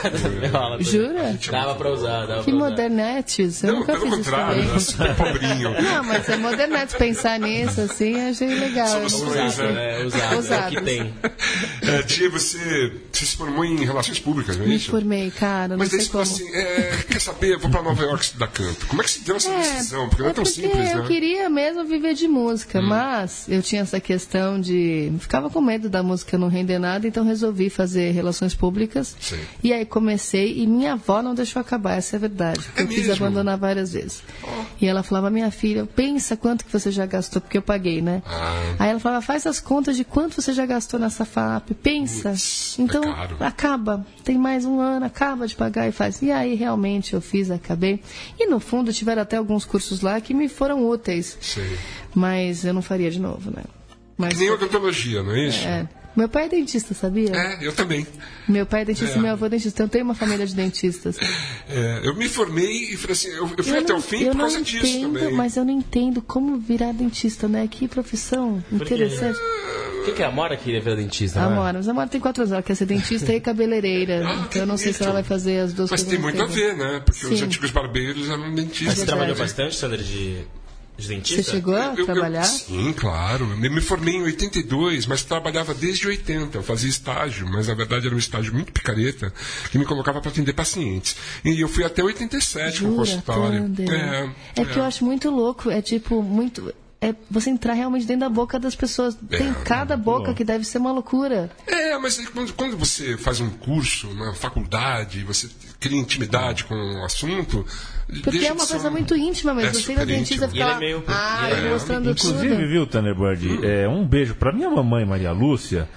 Jura? Dava pra usar. Que modernetes. Eu nunca pelo fiz contrário, isso super pobrinho. Não, mas é modernetes pensar nisso, assim, achei legal. Usado. É o que tem. Tia, você se formou em relações públicas, não é Me isso? formei, cara, não Mas sei daí, como. assim, quer saber, eu vou pra Nova York estudar canto. Como é que se deu essa decisão? Porque não é tão simples, né? Eu queria mesmo viver de música, mas eu tinha essa questão de... Ficava com medo da música não render nada, então resolvi fazer relações públicas. Sim. E aí comecei, e minha avó não deixou acabar, essa é a verdade. Eu quis abandonar várias vezes. E ela falava, minha filha, pensa quanto que você já gastou, porque eu paguei, né? Aí ela falava, faz as contas de quanto você já gastou nessa FAP, pensa. Então, acaba. Tem mais um ano, acaba de pagar e faz. E aí, realmente, eu fiz, acabei. E, no fundo, tiveram até alguns cursos lá que me foram úteis. Sim. Mas eu não faria de novo, né? Mas, que nem odontologia, não é isso? Meu pai é dentista, sabia? Eu também. Meu pai é dentista e meu avô é dentista. Eu tenho uma família de dentistas. Eu me formei e falei assim, eu fui até o fim por causa disso também. Mas eu não entendo como virar dentista, né? Que profissão interessante. O que a Amora queria virar dentista? Amora, mas a Amora tem 4 anos, ela quer ser dentista e cabeleireira. Então eu não sei se ela vai fazer as duas coisas. Mas tem muito a ver, né? Porque os antigos barbeiros eram dentistas. Você trabalhou bastante, Sandra, de dentista? Você chegou a trabalhar? Sim, claro. Eu me formei em 82, mas trabalhava desde 80. Eu fazia estágio, mas na verdade era um estágio muito picareta que me colocava para atender pacientes. E eu fui até 87 no consultório. É que eu acho muito louco. É tipo, muito... você entrar realmente dentro da boca das pessoas. Tem cada boca que deve ser uma loucura. Mas quando você faz um curso na faculdade, você cria intimidade com o assunto... Porque é uma coisa muito íntima mesmo. Você ir no dentista ficar lá, mostrando inclusive, tudo. viu, Thunderbird? Um beijo pra minha mamãe, Maria Lúcia,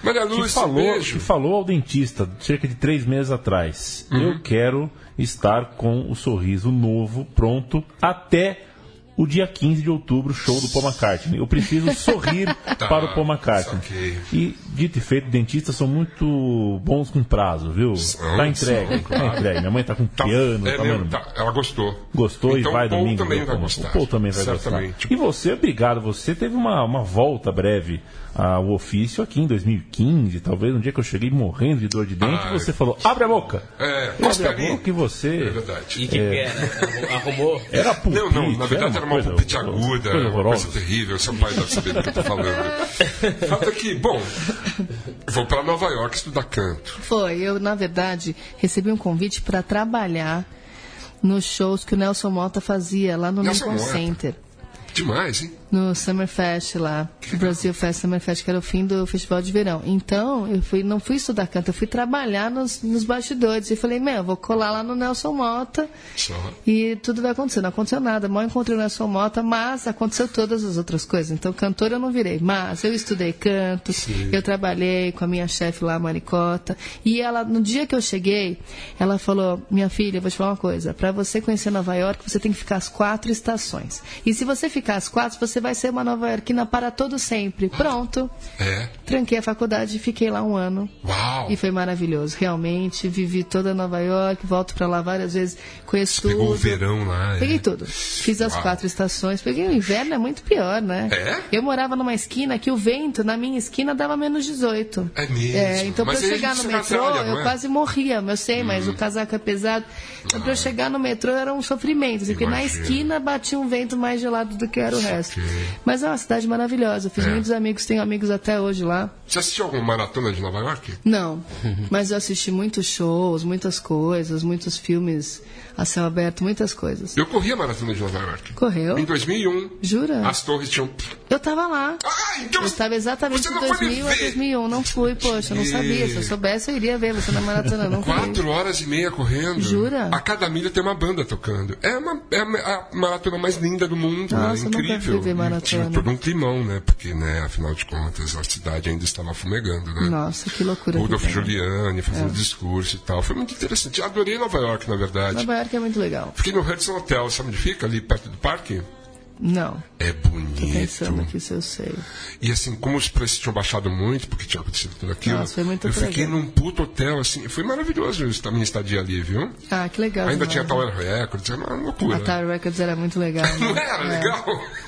que falou ao dentista cerca de 3 meses atrás: eu quero estar com o sorriso novo, pronto, até o dia 15 de outubro, show do Paul McCartney. Eu preciso sorrir para o Paul McCartney. E, dito e feito, dentistas são muito bons com prazo, viu? Tá entregue. Minha mãe tá com piano. Ela gostou. Gostou então, e vai o Paul domingo. Também vai gostar. O Paul também vai gostar. E você, obrigado. Você teve uma volta breve ao ofício aqui em 2015, talvez um dia que eu cheguei morrendo de dor de dente, e você falou, abre a boca. Abre a boca e você... É verdade. E o que era? Arrumou? Era pulpite. Não, na verdade era uma pulpite aguda, uma coisa terrível. Seu pai deve saber do que eu tô falando. Falta que, bom, vou para Nova York estudar canto. Eu, na verdade, recebi um convite para trabalhar nos shows que o Nelson Mota fazia lá no Lincoln Center. Demais, hein? No Summerfest lá, o Brasil Fest Summerfest, que era o fim do festival de verão. Então, não fui estudar canto, eu fui trabalhar nos bastidores. E falei, eu vou colar lá no Nelson Motta e tudo vai acontecer. Não aconteceu nada, mal encontrei o Nelson Motta, mas aconteceu todas as outras coisas. Então, cantora eu não virei, mas eu estudei canto, eu trabalhei com a minha chefe lá, a Maricota. E ela, no dia que eu cheguei, ela falou, minha filha, eu vou te falar uma coisa, para você conhecer Nova York, você tem que ficar as 4 estações. E se você ficar as 4, você vai ser uma nova-iorquina para todo sempre. Pronto. Tranquei a faculdade e fiquei lá 1 ano. Uau! E foi maravilhoso. Realmente, vivi toda Nova York, volto para lá várias vezes, conheço tudo. Pegou o verão lá. Peguei tudo. Fiz as 4 estações. Peguei o inverno, é muito pior, né? Eu morava numa esquina que o vento na minha esquina dava menos 18. É mesmo? Então, para eu chegar no metrô, eu quase morria. Eu sei, mas o casaco é pesado. Então, para eu chegar no metrô era um sofrimento. Porque na esquina batia um vento mais gelado do que era o resto. Mas é uma cidade maravilhosa. Eu fiz muitos amigos, tenho amigos até hoje lá. Você assistiu alguma maratona de Nova York? Não, mas eu assisti muitos shows, muitas coisas, muitos filmes a céu aberto, muitas coisas. Eu corri a maratona de Nova York. Correu? Em 2001. Jura? As torres tinham... Eu estava lá. Então eu estava exatamente de 2000 a 2001. Não fui, poxa, não sabia. Se eu soubesse, eu iria ver você na maratona. Não 4 horas e meia correndo. Jura? A cada milha tem uma banda tocando. É a maratona mais linda do mundo. Nossa, é incrível. Nunca fui ver maratona. Tinha todo um climão, né? Porque, afinal de contas, a cidade ainda estava fumegando, né? Nossa, que loucura. Rudolph Giuliani fazendo discurso e tal. Foi muito interessante. Adorei Nova York, na verdade. Nova York é muito legal. Fiquei no Hudson Hotel, sabe onde fica? Ali perto do parque? Não. É bonito. Tô pensando aqui se eu sei. E assim, como os preços tinham baixado muito, porque tinha acontecido tudo aquilo, nossa, foi muito eu fiquei num puto hotel, assim, foi maravilhoso a minha estadia ali, viu? Ah, que legal. Ainda tinha Tower Records, era uma loucura. A Tower Records era muito legal. Né? Não era legal?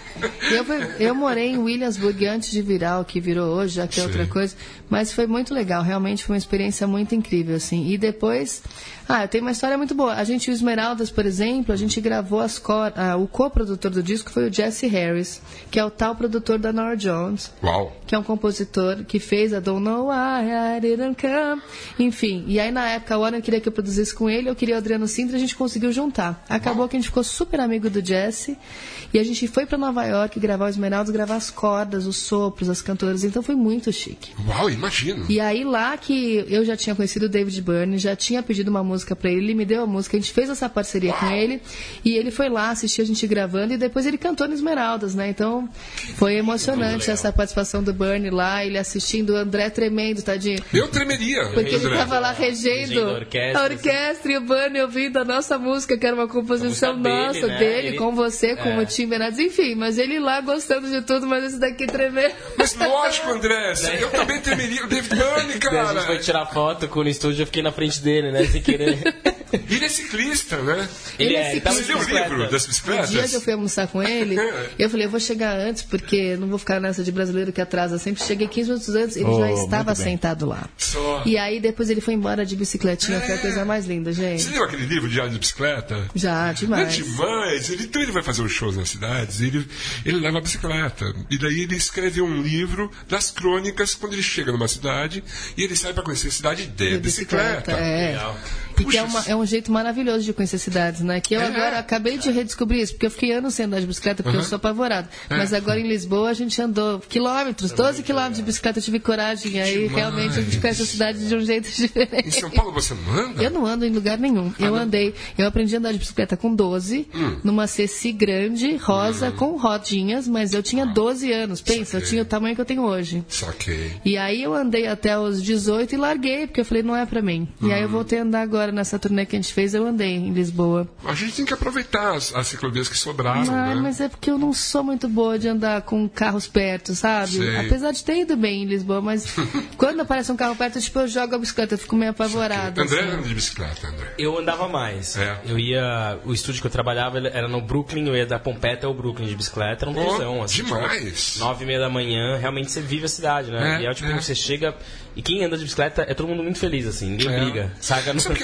Eu morei em Williamsburg antes de virar o que virou hoje, já que é outra coisa, mas foi muito legal, realmente foi uma experiência muito incrível, assim. E depois, eu tenho uma história muito boa. A gente, o Esmeraldas, por exemplo, a gente gravou o co-produtor do disco foi o Jesse Harris, que é o tal produtor da Norah Jones. Uau. Que é um compositor que fez a Don't Know Why I Didn't Come. Enfim, e aí na época a Warner queria que eu produzisse com ele, eu queria o Adriano Sintra, a gente conseguiu juntar. Acabou que a gente ficou super amigo do Jesse e a gente foi para Nova York gravar o Esmeraldas, gravar as cordas, os sopros, as cantoras, então foi muito chique. Uau, imagino. E aí lá que eu já tinha conhecido o David Byrne, já tinha pedido uma música para ele me deu a música, a gente fez essa parceria com ele e ele foi lá assistir a gente gravando e depois ele cantou no Esmeraldas, né? Então foi emocionante essa participação do Byrne lá, ele assistindo, o André tremendo, tadinho. Eu tremeria. Porque ele estava lá regendo a orquestra e o Byrne ouvindo a nossa música, que era uma composição nossa, dele, com você, com o Tim Bernardes, enfim, mas ele lá gostando de tudo, mas esse daqui tremendo. Mas lógico, André, eu também tremeria, o David Byrne, cara. A gente foi tirar foto com o estúdio, eu fiquei na frente dele, né, sem querer. Ele é ciclista, né? Ele é ciclista. Você leu o livro das bicicletas? O dia que eu fui almoçar com ele, eu falei, eu vou chegar antes, porque não vou ficar nessa de brasileiro que atrasa sempre. Cheguei 15 minutos antes, ele já estava sentado lá. E aí depois ele foi embora de bicicletinha, foi a coisa mais linda, gente. Você leu aquele livro, Diário de Bicicleta? Já, demais. É demais. Então ele vai fazer os shows nas cidades, ele leva a bicicleta. E daí ele escreve um livro das crônicas quando ele chega numa cidade e ele sai para conhecer a cidade de bicicleta. Porque é um jeito maravilhoso de conhecer cidades, né? Que eu agora acabei de redescobrir isso, porque eu fiquei anos sem andar de bicicleta, porque eu sou apavorado. Mas agora em Lisboa a gente andou quilômetros, 12 quilômetros de bicicleta, eu tive coragem. Aí realmente a gente conhece a cidade de um jeito diferente. Em São Paulo você não anda? Eu não ando em lugar nenhum. Eu aprendi a andar de bicicleta com 12, numa CC grande, rosa, com rodinhas, mas eu tinha 12 anos. Pensa, eu tinha o tamanho que eu tenho hoje. Saquei. E aí eu andei até os 18 e larguei, porque eu falei, não é pra mim. E aí eu voltei a andar agora nessa turnê que a gente fez, eu andei em Lisboa. A gente tem que aproveitar as ciclovias que sobraram, né? Mas é porque eu não sou muito boa de andar com carros perto, sabe? Sei. Apesar de ter ido bem em Lisboa, mas quando aparece um carro perto, eu jogo a bicicleta, eu fico meio apavorada. André assim. anda de bicicleta, André? Eu andava mais. Eu ia... O estúdio que eu trabalhava era no Brooklyn, eu ia da Pompeta ao Brooklyn de bicicleta, era um tesão. Assim, demais! 9h30 da manhã, realmente você vive a cidade, né? E é tipo, você chega... E quem anda de bicicleta é todo mundo muito feliz, assim, ninguém briga. Saca? Sabe que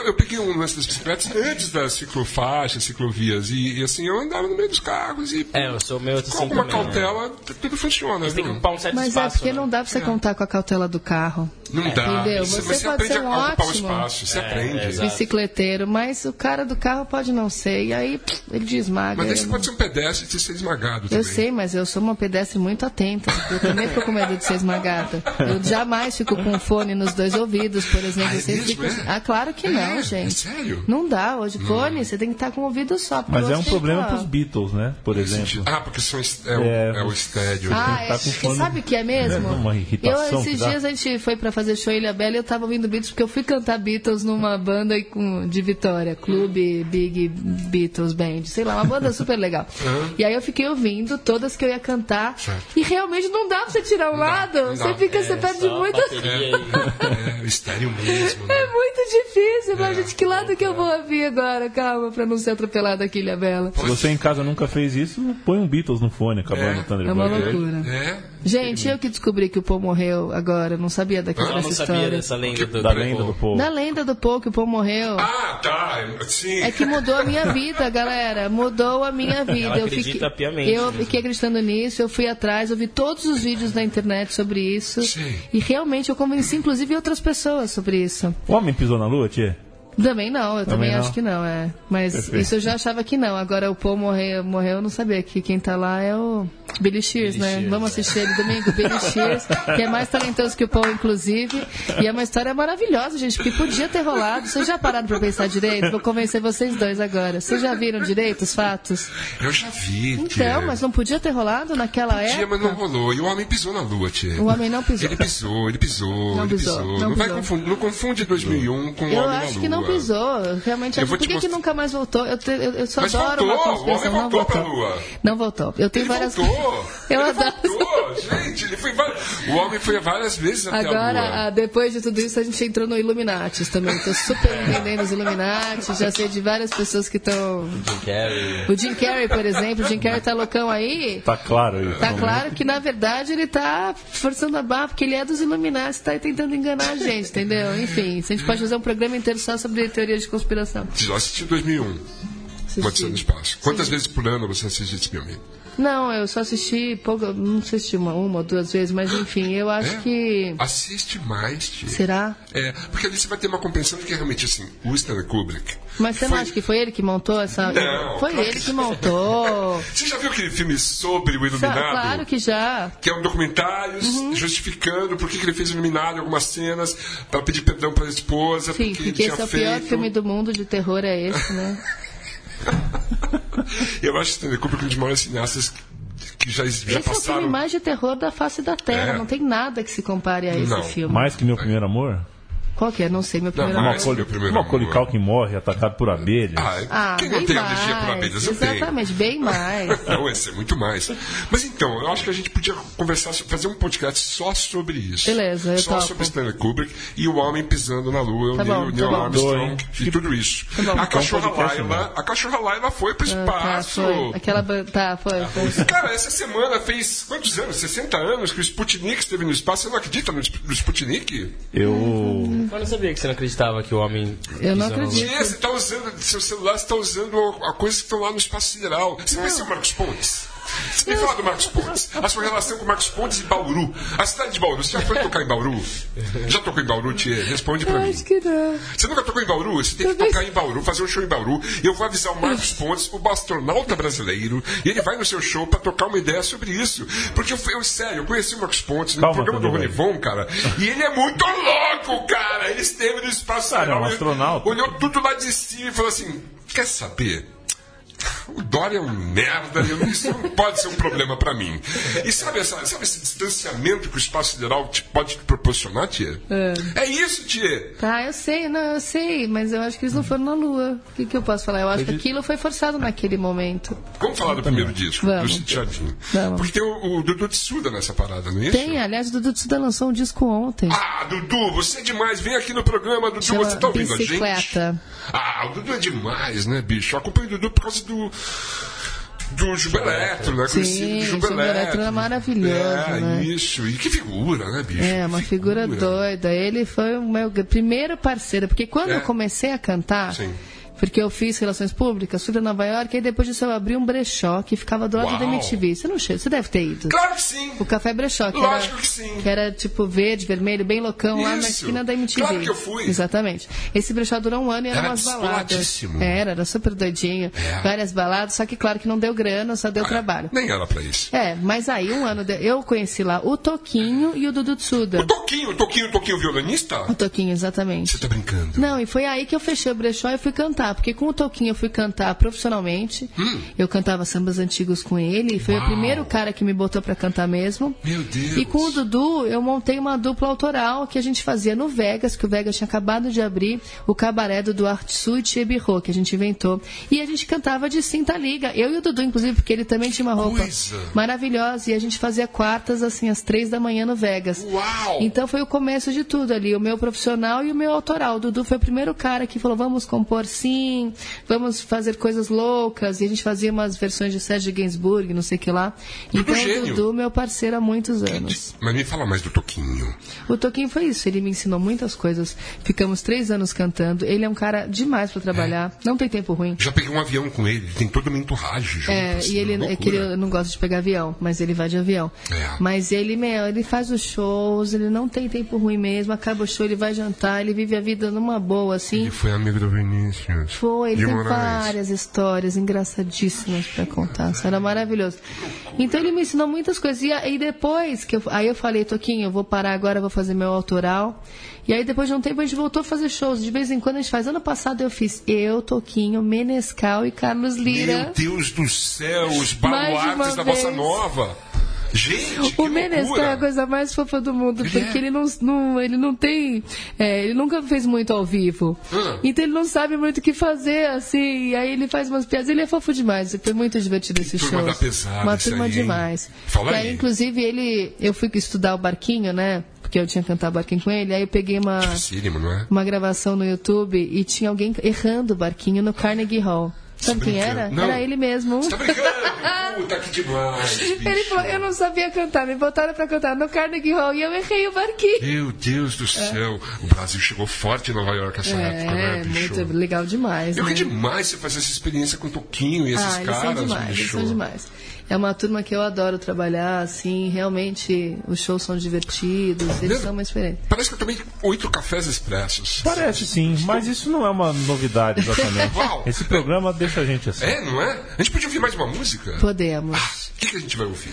eu peguei um lance das bicicletas antes das ciclofaixas, ciclovias, e assim, eu andava no meio dos carros e... eu sou meio assim com alguma também, cautela, tudo funciona, Você tem que viu? ocupar um certo Mas espaço, é porque né? não dá pra você contar com a cautela do carro. Não dá. Entendeu? Mas Você você pode aprende ser a um ocupar o ótimo espaço, você aprende. exato. bicicleteiro, mas o cara do carro pode não ser, e aí ele desmaga. Mas daí você ele pode ser um pedestre e ser esmagado Eu também. sei, mas eu sou uma pedestre muito atenta. Eu também fico com medo de ser esmagada. Eu jamais fico com um fone nos 2 ouvidos, por exemplo. Ah, é Você mesmo, fica... é? Ah, claro que não, gente. Sério? Não dá. Hoje, fone, você tem que estar com o ouvido só. porque Mas o é um outro problema fica- pros Beatles, né? Por exemplo. Ah, porque é o estédio. Ah, tá com fone- sabe o que é mesmo? É uma irritação que Esses dá. dias a gente foi pra fazer show em Ilha Bela e eu tava ouvindo Beatles, porque eu fui cantar Beatles numa banda de Vitória, Clube Big Beatles Band, sei lá, uma banda super legal. E aí eu fiquei ouvindo todas que eu ia cantar, Certo. e realmente não dá pra você tirar um lado, não você dá. fica, você perde Só muito. bateria É o estéreo mesmo, né? É muito difícil, mas gente, que lado que eu vou ouvir agora? Calma, pra não ser atropelada aqui, Ilha Bela. Se você em casa nunca fez isso, põe um Beatles no fone, acabando o É uma Thunderbird. loucura. É. Gente, eu que descobri que o Paul morreu agora, não sabia Eu dessa não sabia história. dessa lenda Da lenda do povo. Da lenda do Paul, que o Paul morreu. Ah, tá. Sim. É que mudou a minha vida, galera. Mudou a minha vida. Ela acredita piamente eu nisso. fiquei acreditando nisso, eu fui atrás, eu vi todos os vídeos na internet sobre isso. Sim. E realmente eu convenci, inclusive, outras pessoas sobre isso. O homem pisou na lua, tia? Também não, eu também não? acho que não, é. Mas Perfeito. isso eu já achava que não. Agora o Paul morreu, eu não sabia que quem tá lá é o Billy Shears, né? Shears, Vamos assistir ele domingo, Billy Shears, que é mais talentoso que o Paul, inclusive. E é uma história maravilhosa, gente, porque podia ter rolado. Vocês já pararam pra pensar direito? Vou convencer vocês dois agora. Vocês já viram direito os fatos? Eu já vi, tia. Então, mas não podia ter rolado naquela Podia, mas não época? rolou. E o homem pisou na lua, tia. O homem não pisou. Ele pisou. Não Ele pisou, pisou. não Vai pisou. confundir, não confunde 2001 com o Eu homem na lua. acho que não pisou. Eu realmente Eu acho. vou Por te que mostrar. nunca mais voltou? Eu só Mas adoro uma voltou, o conspiração. homem Não voltou pra voltou. lua. Não voltou. Eu tenho Ele várias. voltou. Eu Ele adoro. voltou, gente. O homem foi várias vezes até a lua. Agora, depois de tudo isso, a gente entrou no Illuminati também. Estou super entendendo os Illuminati. Já sei de várias pessoas que estão. Jim Carrey. O Jim Carrey, por exemplo. O Jim Carrey tá loucão aí. Tá claro aí. Tá claro que, na verdade, ele tá forçando a barra, porque ele é dos Illuminati, tá aí tentando enganar a gente, entendeu? Enfim, a gente pode fazer um programa inteiro só sobre teorias de conspiração. Você já assistiu 2001? Odisseia no Espaço. Quantas vezes por ano você assiste esse filme? Não, eu só assisti pouco, não assisti uma ou duas vezes, mas enfim, eu acho que. Assiste mais, tia. Será? É, porque ali você vai ter uma compreensão de que realmente, assim, o Stanley Kubrick... Mas você não acha que foi ele que montou essa. Não, Foi claro ele que que não. montou. Você já viu aquele filme sobre o Iluminado? Claro que já. Que é um documentário justificando por que ele fez o Iluminado em algumas cenas, para pedir perdão para a esposa, Sim, porque ele porque tinha esse é o feito... pior filme do mundo de terror, é esse, né? Eu acho que Stanley Kubrick é um dos maiores cineastas que já Esse é o passaram... filme mais de terror da face da Terra. É. Não tem nada que se compare a esse Não. filme. Mais que Meu Primeiro Amor? Qual que é? Não sei, meu primeiro Não, amor. mais que Meu Primeiro Macaulay Amor. Culkin morre atacado por abelhas. Quem não bem tem alergia por abelhas? Eu tenho. Exatamente, bem mais. Não, esse é muito mais. Mas então, eu acho que a gente podia conversar, fazer um podcast só sobre isso. Beleza, eu Só topo. sobre Stanley Kubrick e o homem pisando na lua, Tá o bom, Neil, tá Neil bom. Armstrong e tudo isso. Tá bom. A cachorra podcast Laila, a cachorra Laila foi pro Tá, espaço. foi. Aquela. Tá, foi. Cara, essa semana fez quantos anos? 60 anos que o Sputnik esteve no espaço. Você não acredita no Sputnik? Eu Eu não sabia que você não acreditava que o homem. Eu não pisou na lua. acredito. Você tá usando, seu celular está usando a coisa que estão lá no espaço sideral. Você conheceu o Marcos Pontes? Você me fala do Marcos Pontes. A sua relação com o Marcos Pontes e Bauru. A cidade de Bauru. Você já foi tocar em Bauru? Já tocou em Bauru, tia? Responde pra mim. Acho que não. Você nunca tocou em Bauru? Você tem que tocar em Bauru, fazer um show em Bauru. Eu vou avisar o Marcos Pontes, o astronauta brasileiro, e ele vai no seu show pra tocar uma ideia sobre isso. Porque sério, eu conheci o Marcos Pontes no Calma, programa do Tony, Ronivon, cara, e ele é muito louco, cara. Ele esteve no espaço Cara, é um sideral, astronauta. olhou tudo lá de cima e falou assim: quer saber? O Dória é um merda, isso não pode ser um problema pra mim. E sabe esse distanciamento que o espaço sideral pode te proporcionar, tia? É isso, tia. Tá, eu sei, mas eu acho que eles não foram na Lua. O que eu posso falar? Eu acho que aquilo foi forçado naquele momento. Vamos falar do primeiro disco, Vamos. do Cid Jardim. Vamos. Porque tem o Dudu Tsuda nessa parada, não é isso? Tem, aliás, o Dudu Tsuda lançou um disco ontem. Ah, Dudu, você é demais. Vem aqui no programa, Dudu. Chama Você tá ouvindo a Bicicleta. gente? Ah, o Dudu é demais, né, bicho? Eu acompanho o Dudu por causa do Juba Eletro, né? Conhecido do Juba Eletro. Era maravilhoso, né? Isso. E que figura, né, bicho? Uma figura doida. Ele foi o meu primeiro parceiro, porque quando eu comecei a cantar... Sim. Porque eu fiz relações públicas, fui para Nova York, e depois disso eu abri um brechó que ficava do lado da MTV. Você deve ter ido. Claro que sim. O Café Brechó, que sim. Que era tipo verde, vermelho, bem loucão, lá na esquina da MTV. Claro que eu fui. Exatamente. Esse brechó durou um ano e era umas baladas. Era super doidinho. Várias baladas, só que claro que não deu grana, só deu trabalho. Nem era pra isso. Mas aí um ano eu conheci lá o Toquinho e o Dudu Tsuda. O Toquinho violonista? O Toquinho, exatamente. Você tá brincando? Não, e foi aí que eu fechei o brechó e fui cantar. Porque com o Toquinho eu fui cantar profissionalmente. Eu cantava sambas antigos com ele. E foi o primeiro cara que me botou pra cantar mesmo. Meu Deus. E com o Dudu eu montei uma dupla autoral que a gente fazia no Vegas, que o Vegas tinha acabado de abrir o cabaré do Duarte Sul e Tchebirro, que a gente inventou. E a gente cantava de cinta liga. Eu e o Dudu, inclusive, porque ele também tinha uma roupa maravilhosa. E a gente fazia quartas, assim, às 3 da manhã no Vegas. Uau! Então foi o começo de tudo ali. O meu profissional e o meu autoral. O Dudu foi o primeiro cara que falou, vamos compor sim, vamos fazer coisas loucas. E a gente fazia umas versões de Serge Gainsbourg, não sei o que lá. Então o Dudu, meu parceiro há muitos anos. Mas me fala mais do Toquinho. O Toquinho foi isso, ele me ensinou muitas coisas. Ficamos 3 anos cantando. Ele é um cara demais pra trabalhar, não tem tempo ruim. Já peguei um avião com ele tem toda uma entourage junto. E ele, que ele não gosta de pegar avião, mas ele vai de avião. Mas ele faz os shows, ele não tem tempo ruim mesmo, acaba o show, ele vai jantar, ele vive a vida numa boa, assim. Ele foi amigo do Vinícius. Foi, ele tem várias histórias engraçadíssimas pra contar. Isso era maravilhoso. Então ele me ensinou muitas coisas. E depois aí eu falei, Toquinho, eu vou parar agora, vou fazer meu autoral. E aí depois de um tempo a gente voltou a fazer shows. De vez em quando a gente faz. Ano passado eu fiz Toquinho, Menescal e Carlos Lira. Meu Deus do céu, os baluartes da Bossa Nova. Gente, o Menescal é a coisa mais fofa do mundo, porque ele não tem. Ele nunca fez muito ao vivo. Então ele não sabe muito o que fazer, assim. E aí ele faz umas piadas. Ele é fofo demais. Foi muito divertido esse show. Uma turma demais. Fala e aí, inclusive, eu fui estudar o Barquinho, né? Porque eu tinha cantado Barquinho com ele. Aí eu peguei uma gravação no YouTube e tinha alguém errando o Barquinho no Carnegie Hall. Sabe quem era? Não. Era ele mesmo. Você tá brincando? Puta, que demais, bicho. Ele falou, eu não sabia cantar, me botaram pra cantar no Carnegie Hall e eu errei o Barquinho. Meu Deus do céu. O Brasil chegou forte em Nova York nessa época, né, bicho? Muito legal demais, Que demais você fazer essa experiência com o Toquinho e esses caras, eles são demais. É uma turma que eu adoro trabalhar, assim, realmente os shows são divertidos, eles são uma experiência. Parece que eu tomei 8 cafés expressos. Parece sim, mas isso não é uma novidade exatamente. Esse programa deixa a gente assim. Não é? A gente podia ouvir mais uma música? Podemos. O que a gente vai ouvir?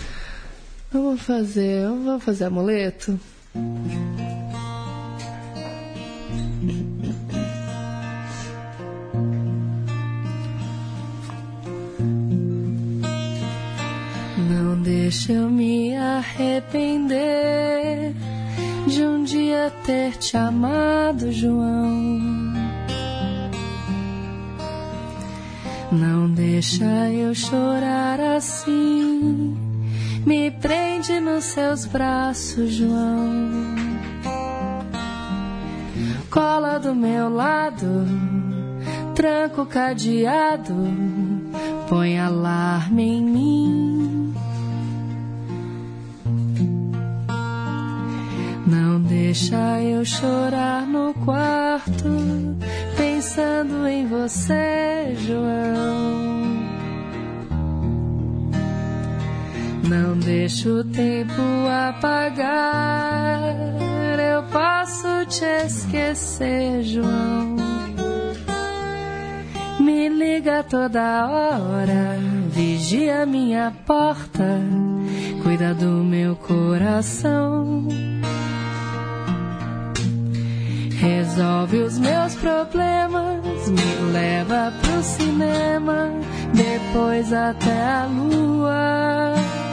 Eu vou fazer Amuleto. Não deixa eu me arrepender de um dia ter te amado, João. Não deixa eu chorar assim, me prende nos seus braços, João. Cola do meu lado, tranca o cadeado, põe alarme em mim. Não deixa eu chorar no quarto, pensando em você, João. Não deixa o tempo apagar, eu posso te esquecer, João. Me liga toda hora, vigia minha porta, cuida do meu coração. Resolve os meus problemas, me leva pro cinema, depois até a lua.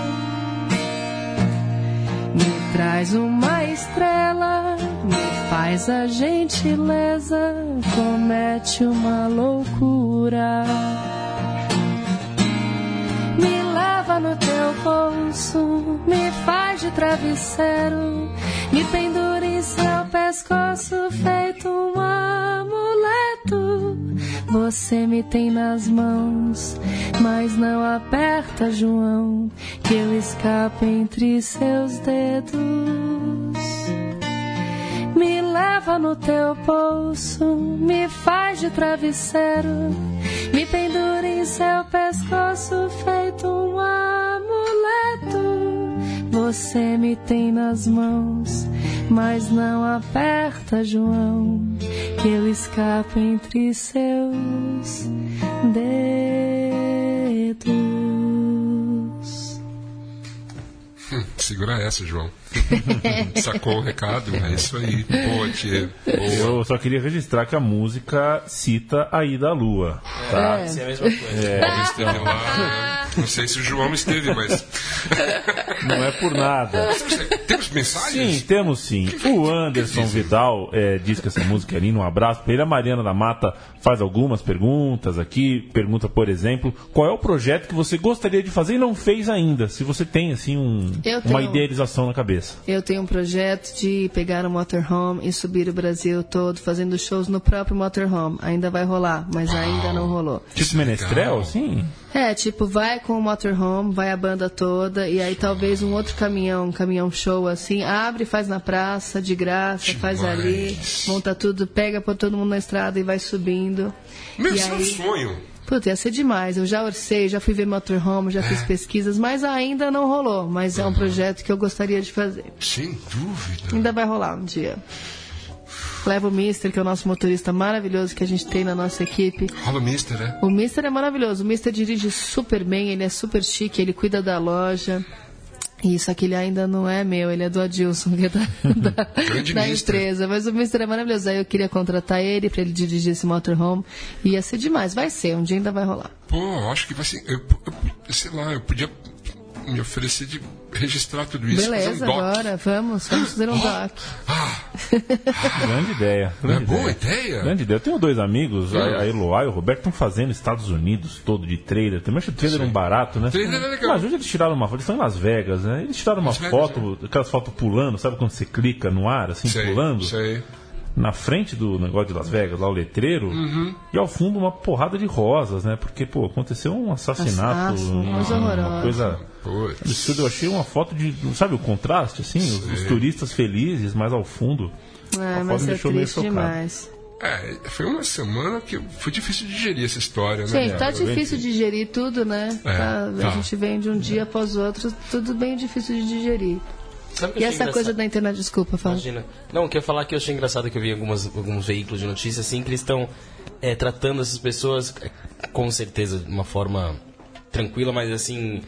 Me traz uma estrela, me faz a gentileza, comete uma loucura. Me leva no teu bolso, me faz de travesseiro, me pendura em seu pescoço feito um amuleto. Você me tem nas mãos, mas não aperta, João, que eu escapo entre seus dedos. Me leva no teu bolso, me faz de travesseiro, me pendura em seu pescoço feito um amuleto. Você me tem nas mãos, mas não aperta, João, que eu escapo entre seus dedos. Segura essa, João. Sacou o recado? É isso aí. Boa, tia. Boa. Eu só queria registrar que a música cita a ida à Lua. Tá? Isso é a mesma coisa. Alguém esteve lá, né? Não sei se o João esteve, mas... Não é por nada. Temos mensagens? Sim, temos sim. O Anderson Vidal diz que essa música é linda. Um abraço para ele. A Mariana da Mata faz algumas perguntas aqui. Pergunta, por exemplo, qual é o projeto que você gostaria de fazer e não fez ainda? Se você tem, assim, uma idealização na cabeça. Eu tenho um projeto de pegar o motorhome e subir o Brasil todo, fazendo shows no próprio motorhome. Ainda vai rolar, mas ainda não rolou. Tipo Menestrel, sim? É, tipo, vai com o motorhome, vai a banda toda, e aí talvez um outro caminhão, um caminhão show assim, abre e faz na praça, de graça, Demais. faz ali, monta tudo, pega por todo mundo na estrada e vai subindo. Meu, E isso é um aí- sonho. Puta, ia ser demais. Eu já orcei, já fui ver motorhome, já fiz pesquisas, mas ainda não rolou. Mas é um projeto que eu gostaria de fazer. Sem dúvida. Ainda vai rolar um dia. Leva o Mister, que é o nosso motorista maravilhoso que a gente tem na nossa equipe. Rola o Mister, né? O Mister é maravilhoso. O Mister dirige super bem, ele é super chique, ele cuida da loja. Isso aqui ele ainda não é meu, ele é do Adilson, que é Grande da Mister. empresa. Mas o Mister é maravilhoso. Aí eu queria contratar ele pra ele dirigir esse motorhome. Ia ser demais, vai ser, um dia ainda vai rolar. Pô, acho que vai ser... sei lá, eu podia me oferecer de registrar tudo isso. Beleza, fazer um doc. agora, vamos fazer um doc. Grande ideia. Não é Grande boa ideia? Grande ideia. Eu tenho dois amigos, a Eloá e o Roberto, estão fazendo Estados Unidos todo de trailer. Também acho o trailer um barato, né? Trailer é legal. Mas hoje eles tiraram uma foto, eles estão em Las Vegas, né? Eles tiraram uma Las Vegas, foto, aquelas fotos pulando, sabe quando você clica no ar, assim, pulando? Sei. Na frente do negócio de Las Vegas, lá o letreiro, e ao fundo uma porrada de rosas, né? Porque, pô, aconteceu um assassinato, Coisa uma horrorosa. coisa Putz. absurda. Eu achei uma foto de, sabe o contraste, assim? Os turistas felizes, mas ao fundo... É, a mas foto me é deixou meio triste chocado. demais. Foi uma semana que foi difícil digerir essa história, né? Gente, tá difícil digerir tudo, né? tá. A gente vem de um dia após o outro, tudo bem difícil de digerir. Sabe o que E eu achei essa coisa engraçado? da internet, desculpa, fala. Imagina. Não, eu queria falar que eu achei engraçado que eu vi alguns veículos de notícias assim que eles estão tratando essas pessoas com certeza de uma forma tranquila, mas assim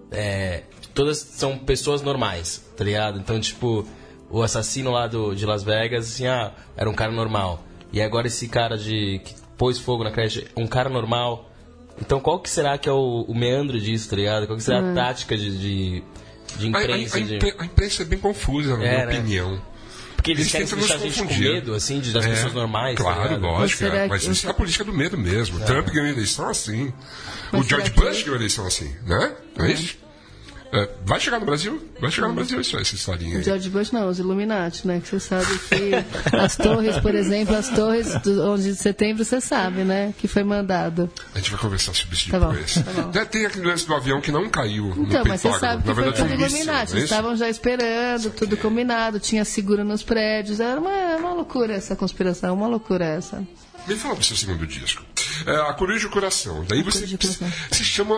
todas são pessoas normais, tá ligado? Então, tipo, o assassino lá de Las Vegas, assim, era um cara normal. E agora esse cara que pôs fogo na creche, um cara normal. Então, qual que será que é o meandro disso, tá ligado? Qual que será a tática de imprensa? A imprensa é bem confusa, na minha opinião. Porque eles querem tentam deixar a nos gente com confundir. medo, assim, das pessoas normais. Claro, tá ligado? lógico. Ou será Mas que- isso é a política do medo mesmo. Trump ganhou a eleição assim. O Mas George será que- Bush ganhou a eleição assim, né? Não é isso? Vai chegar no Brasil? Vai chegar no Brasil essa historinha O aí. George Bush não, os Illuminati, né? Que você sabe que as torres, por exemplo, as torres do 11 de setembro, você sabe, né? Que foi mandado. A gente vai conversar sobre isso Tá bom, depois. tá bom. Tem aquele lance do avião que não caiu no Então, mas você Pentágono. sabe que Na foi verdade, tudo um míssil, Illuminati. não é Eles isso? estavam já esperando, tudo combinado, tinha seguro nos prédios. Era uma loucura essa conspiração, uma loucura essa. Me fala do seu segundo disco. A Coruja e o Coração. Daí você Coruja e o Coração. se chama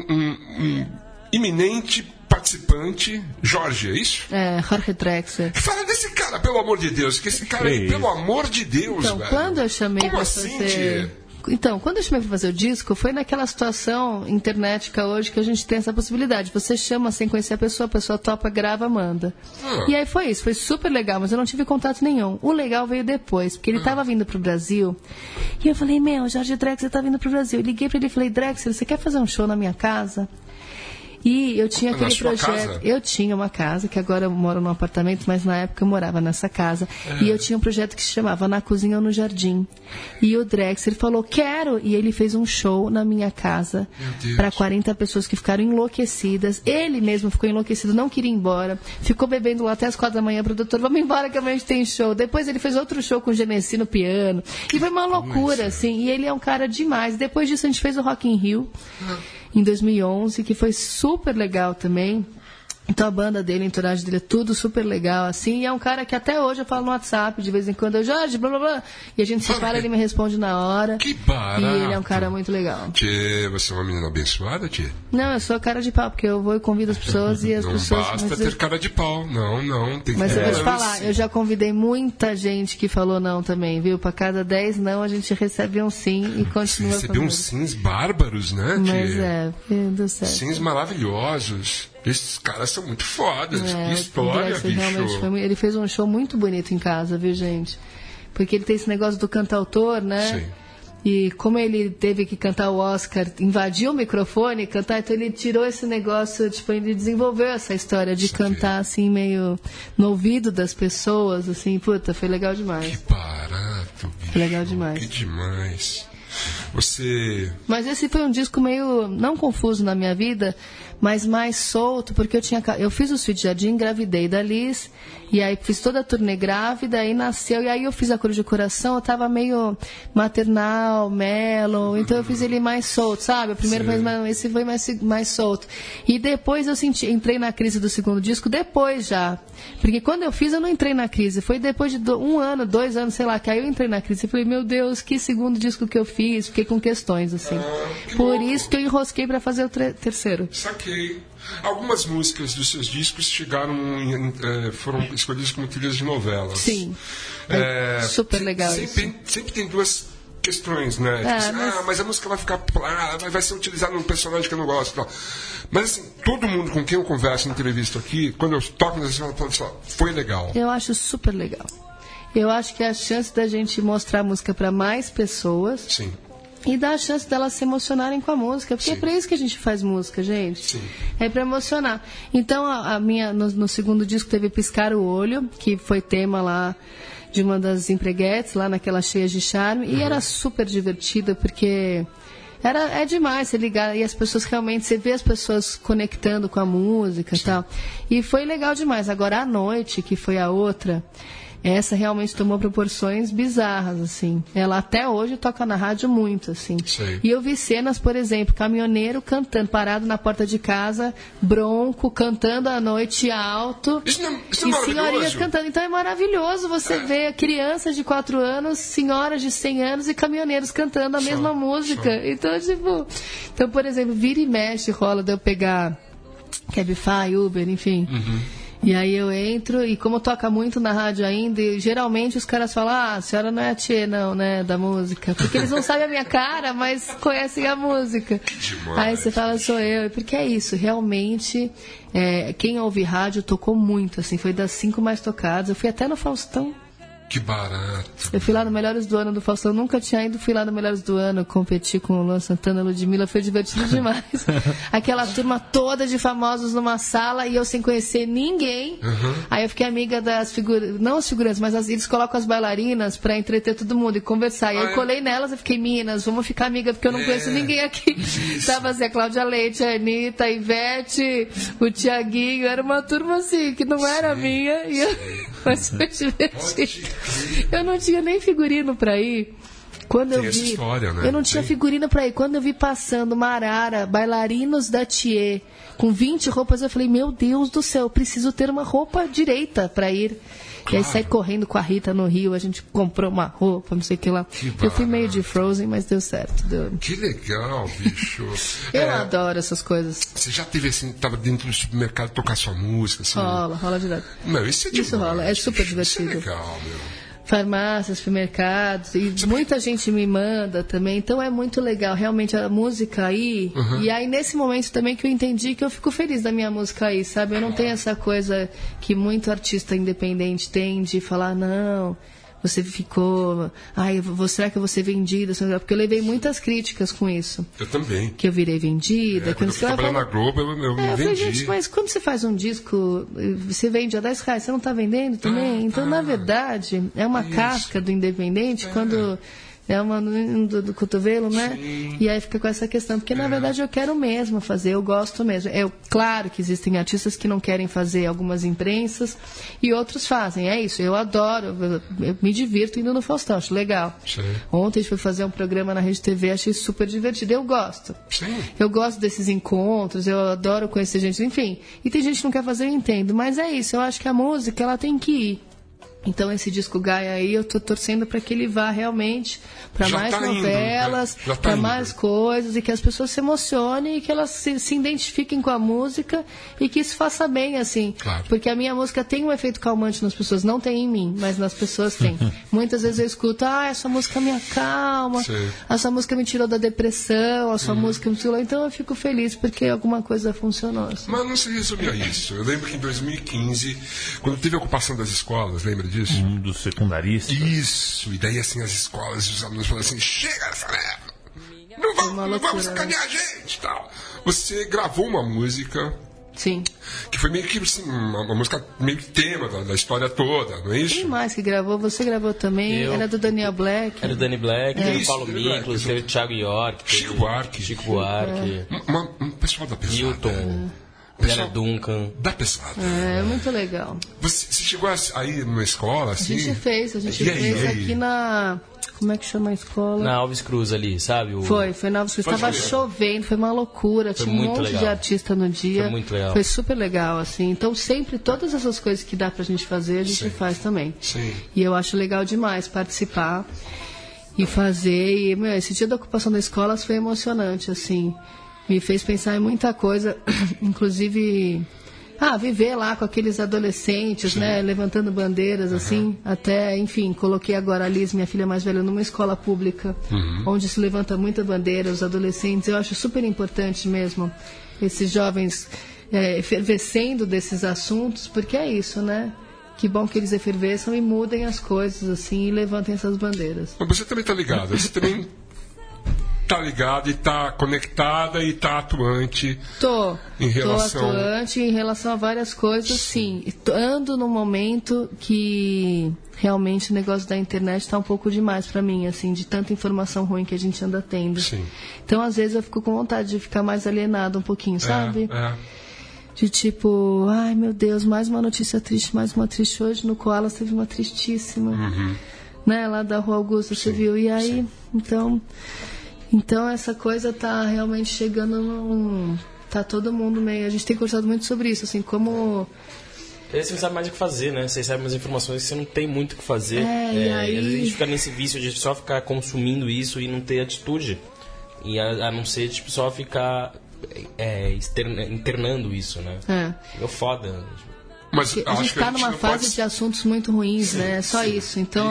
um iminente participante, Jorge, é isso? Jorge Drexler. Fala desse cara, pelo amor de Deus, que esse cara aí, Que pelo amor de Deus, Então, velho. quando eu chamei Como pra assim, fazer. tia? Então, quando eu chamei pra fazer o disco, foi naquela situação internética hoje que a gente tem essa possibilidade. Você chama sem conhecer a pessoa topa, grava, manda. E aí foi isso, foi super legal, mas eu não tive contato nenhum. O legal veio depois, porque ele tava vindo pro Brasil. E eu falei, Jorge Drexler tá vindo pro Brasil. Eu liguei pra ele e falei, Drexler, você quer fazer um show na minha casa? E eu tinha aquele sua projeto. casa? Eu tinha uma casa, que agora eu moro num apartamento, mas na época eu morava nessa casa. E eu tinha um projeto que se chamava Na Cozinha ou no Jardim. E o Drexler falou, quero! E ele fez um show na minha casa para 40 pessoas que ficaram enlouquecidas. Ele mesmo ficou enlouquecido, não queria ir embora. Ficou bebendo lá até as 4 da manhã, produtor, vamos embora que amanhã a gente tem show. Depois ele fez outro show com o Genesi no piano. E foi uma loucura, assim. E ele é um cara demais. Depois disso a gente fez o Rock in Rio. Em 2011, que foi super legal também. Então a banda dele, a entourage dele, é tudo super legal, assim. E é um cara que até hoje eu falo no WhatsApp, de vez em quando, Jorge, blá blá blá. E a gente se para, ele me responde na hora. Que barato. E ele é um cara muito legal. Tchê, você é uma menina abençoada, Tchê? Não, eu sou cara de pau, porque eu vou e convido as pessoas e as Não pessoas... basta ter cara de pau. Não, tem que Mas ter eu vou te lance. falar, eu já convidei muita gente que falou não também, viu? Pra cada 10 não, a gente recebe um sim e Você continua recebeu uns sims bárbaros, né, Tchê? Mas é, deu certo. Sims maravilhosos. Esses caras são muito fodas. Que história, o Drexler realmente bicho. ele fez um show muito bonito em casa, viu, gente? Porque ele tem esse negócio do cantautor, né? Sim. E como ele teve que cantar o Oscar, invadiu o microfone e cantar, então ele tirou esse negócio, tipo, ele desenvolveu essa história de cantar, assim, meio no ouvido das pessoas, assim, puta, foi legal demais. Que barato, bicho. Foi legal demais. Que demais. Você... Mas esse foi um disco meio, não confuso na minha vida, mas mais solto, porque eu fiz o Sweet Jardim, engravidei da Liz, e aí fiz toda a turnê grávida, aí nasceu, e aí eu fiz a Cruz de Coração, eu tava meio maternal, mellow, então eu fiz ele mais solto, sabe? O primeiro foi esse foi mais solto. E depois eu entrei na crise do segundo disco, depois já. Porque quando eu fiz, eu não entrei na crise, foi depois de 1 ano, 2 anos, sei lá, que aí eu entrei na crise, e falei, meu Deus, que segundo disco que eu fiz, fiquei com questões, assim. Por isso que eu enrosquei pra fazer o terceiro. Saquei. Algumas músicas dos seus discos foram escolhidas como trilhas de novelas. Sim. Super legal sempre tem duas questões, né? Mas a música vai ficar vai ser utilizada num personagem que eu não gosto. Tal. Mas assim, todo mundo com quem eu converso em entrevista aqui, quando eu toco nessa cena, foi legal. Eu acho super legal. Eu acho que é a chance da gente mostrar a música para mais pessoas. Sim. E dar a chance delas se emocionarem com a música. Porque é pra isso que a gente faz música, gente. Sim. É pra emocionar. Então, a minha, no segundo disco teve Piscar o Olho, que foi tema lá de uma das empreguetes, lá naquela Cheia de Charme. E era super divertida, porque é demais você ligar e as pessoas realmente, você vê as pessoas conectando com a música e tal. E foi legal demais. Agora, à noite, que foi a outra... Essa realmente tomou proporções bizarras, assim. Ela até hoje toca na rádio muito, assim. Sei. E eu vi cenas, por exemplo, caminhoneiro cantando, parado na porta de casa, bronco, cantando à noite alto. Isso é e senhorinhas cantando. Então é maravilhoso você ver crianças de 4 anos, senhoras de 100 anos e caminhoneiros cantando a mesma música. Então, tipo... Então, por exemplo, vira e mexe, rola de eu pegar Cabify, Uber, enfim... E aí eu entro, e como toca muito na rádio ainda, e geralmente os caras falam, a senhora não é a Tchê, não, né, da música. Porque eles não sabem a minha cara, mas conhecem a música. Demais, aí você fala, sou eu. Porque é isso, realmente, quem ouve rádio tocou muito, assim, foi das 5 mais tocadas. Eu fui até no Faustão. Que barato. Eu fui lá no Melhores do Ano do Faustão, nunca tinha ido, fui lá no Melhores do Ano, competi com o Luan Santana, Ludmilla, foi divertido demais. Aquela turma toda de famosos numa sala e eu sem conhecer ninguém. Aí eu fiquei amiga das figuras, não as figurantes, mas eles colocam as bailarinas pra entreter todo mundo e conversar. E aí eu colei nelas e fiquei, meninas, vamos ficar amiga porque eu não conheço ninguém aqui. Tava assim, a Cláudia Leite, a Anitta, a Ivete, o Tiaguinho, era uma turma assim, que não era minha. E mas foi divertido. Eu não tinha nem figurino pra ir. Quando eu vi, história, né? Eu não tinha figurino pra ir. Quando eu vi passando uma arara, bailarinos da Thier, com 20 roupas, eu falei, meu Deus do céu, eu preciso ter uma roupa direita pra ir. Claro. E aí saí correndo com a Rita no Rio, a gente comprou uma roupa, não sei o que lá. Eu fui meio de Frozen, mas deu certo. Que legal, bicho. Eu adoro essas coisas. Você já teve assim, tava dentro do supermercado tocar sua música? Assim, rola direto. Meu, isso é demais. Isso rola, é super divertido. Isso é legal, meu. Farmácias, supermercados, e muita gente me manda também, então é muito legal, realmente a música aí, e aí nesse momento também que eu entendi que eu fico feliz da minha música aí, sabe, eu não tenho essa coisa que muito artista independente tem de falar, não, você ficou... Ai, será que eu vou ser vendida? Porque eu levei muitas críticas com isso. Eu também. Que eu virei vendida. Quando eu fui trabalhar na Globo, eu me vendi. Falei, gente, mas quando você faz um disco, você vende a R$10, você não está vendendo também? Então, na verdade, é uma casca do independente quando... É uma do cotovelo, né? Sim. E aí fica com essa questão. Porque, na verdade, eu quero mesmo fazer, eu gosto mesmo. Claro que existem artistas que não querem fazer algumas imprensas e outros fazem. É isso, eu adoro, eu me divirto indo no Faustão, acho legal. Sim. Ontem a gente foi fazer um programa na Rede TV, achei super divertido. Eu gosto. Sim. Eu gosto desses encontros, eu adoro conhecer gente, enfim. E tem gente que não quer fazer, eu entendo. Mas é isso, eu acho que a música, ela tem que ir. Então, esse disco Gaia aí, eu tô torcendo para que ele vá realmente para mais novelas, para mais coisas, e que as pessoas se emocionem e que elas se identifiquem com a música e que isso faça bem, assim. Claro. Porque a minha música tem um efeito calmante nas pessoas, não tem em mim, mas nas pessoas tem. Muitas vezes eu escuto, essa música me acalma, essa música me tirou da depressão, a sua música me tirou, então eu fico feliz porque alguma coisa funcionou. Assim. Mas não se resumia a isso. Eu lembro que em 2015, quando teve a ocupação das escolas, lembra disso? Dos secundaristas. Isso, e daí assim as escolas, os alunos falaram assim, chega dessa merda, não vamos sacanear a gente e tal. Você gravou uma música... Sim. Que foi meio que assim, uma música meio que tema da história toda, não é isso? Quem mais que gravou? Você gravou também? Era do Daniel Black. Era do Danny Black, teve o Paulo Miklos, teve o Thiago York, Chico Buarque. Um pessoal da pesada. Milton. Vera Duncan. Da pesada. É muito legal. Você chegou a ir numa escola assim? A gente fez aqui na... Como é que chama a escola? Na Alves Cruz ali, sabe? Foi na Alves Cruz. Estava chovendo, foi uma loucura. Tinha um monte de artista no dia. Foi muito legal. Foi super legal, assim. Então, sempre, todas essas coisas que dá pra gente fazer, a gente faz também. Sim. E eu acho legal demais participar e fazer. E, esse dia da ocupação da escola foi emocionante, assim. Me fez pensar em muita coisa, inclusive... viver lá com aqueles adolescentes, né, levantando bandeiras, assim, até, enfim, coloquei agora a Liz, minha filha mais velha, numa escola pública, onde se levanta muita bandeira, os adolescentes, eu acho super importante mesmo, esses jovens efervescendo desses assuntos, porque é isso, né, que bom que eles efervesçam e mudem as coisas, assim, e levantem essas bandeiras. Mas você também está ligado, você também... Tá ligada e tá conectada e tá atuante. Tô atuante em relação a várias coisas, sim. Ando num momento que realmente o negócio da internet tá um pouco demais para mim, assim, de tanta informação ruim que a gente anda tendo. Sim. Então, às vezes, eu fico com vontade de ficar mais alienado um pouquinho, sabe? De tipo, ai meu Deus, mais uma notícia triste, mais uma triste. Hoje no Koalas teve uma tristíssima, né? Lá da Rua Augusta, você viu? E aí, Então, essa coisa tá realmente chegando Tá todo mundo meio... A gente tem conversado muito sobre isso, assim, como... Você não sabe mais o que fazer, né? Você sabe umas informações que você não tem muito o que fazer. E aí... Às vezes a gente fica nesse vício de só ficar consumindo isso e não ter atitude. E a não ser, tipo, só ficar internando isso, né? É foda. Mas a gente está numa fase de assuntos muito ruins, né? Só isso. Então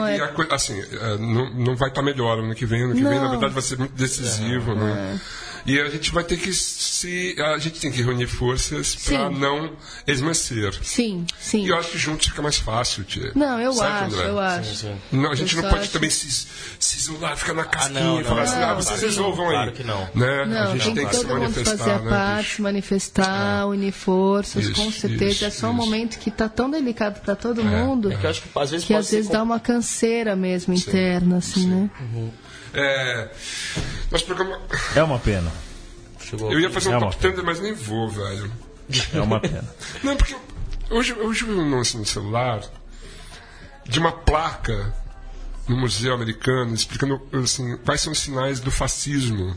não vai estar melhor ano que vem. Ano que vem, na verdade, vai ser muito decisivo, né? E a gente vai ter que a gente tem que reunir forças para não esmorecer. Sim. E eu acho que juntos fica mais fácil, tia. Não, eu acho. Sim. Não, a gente não pode também se isolar, ficar na casquinha e falar assim, vocês resolvam aí. Claro que não. Né? Não, a gente tem que se manifestar. Fazer a parte, se manifestar, unir forças, com certeza. É só um momento que está tão delicado para todo mundo que eu acho que às vezes dá uma canseira mesmo interna, assim, né? Nosso programa... É uma pena. Eu ia fazer um top 10, mas nem vou, velho. É uma pena. Não, porque hoje eu vi um anúncio no celular de uma placa no Museu Americano explicando assim, quais são os sinais do fascismo.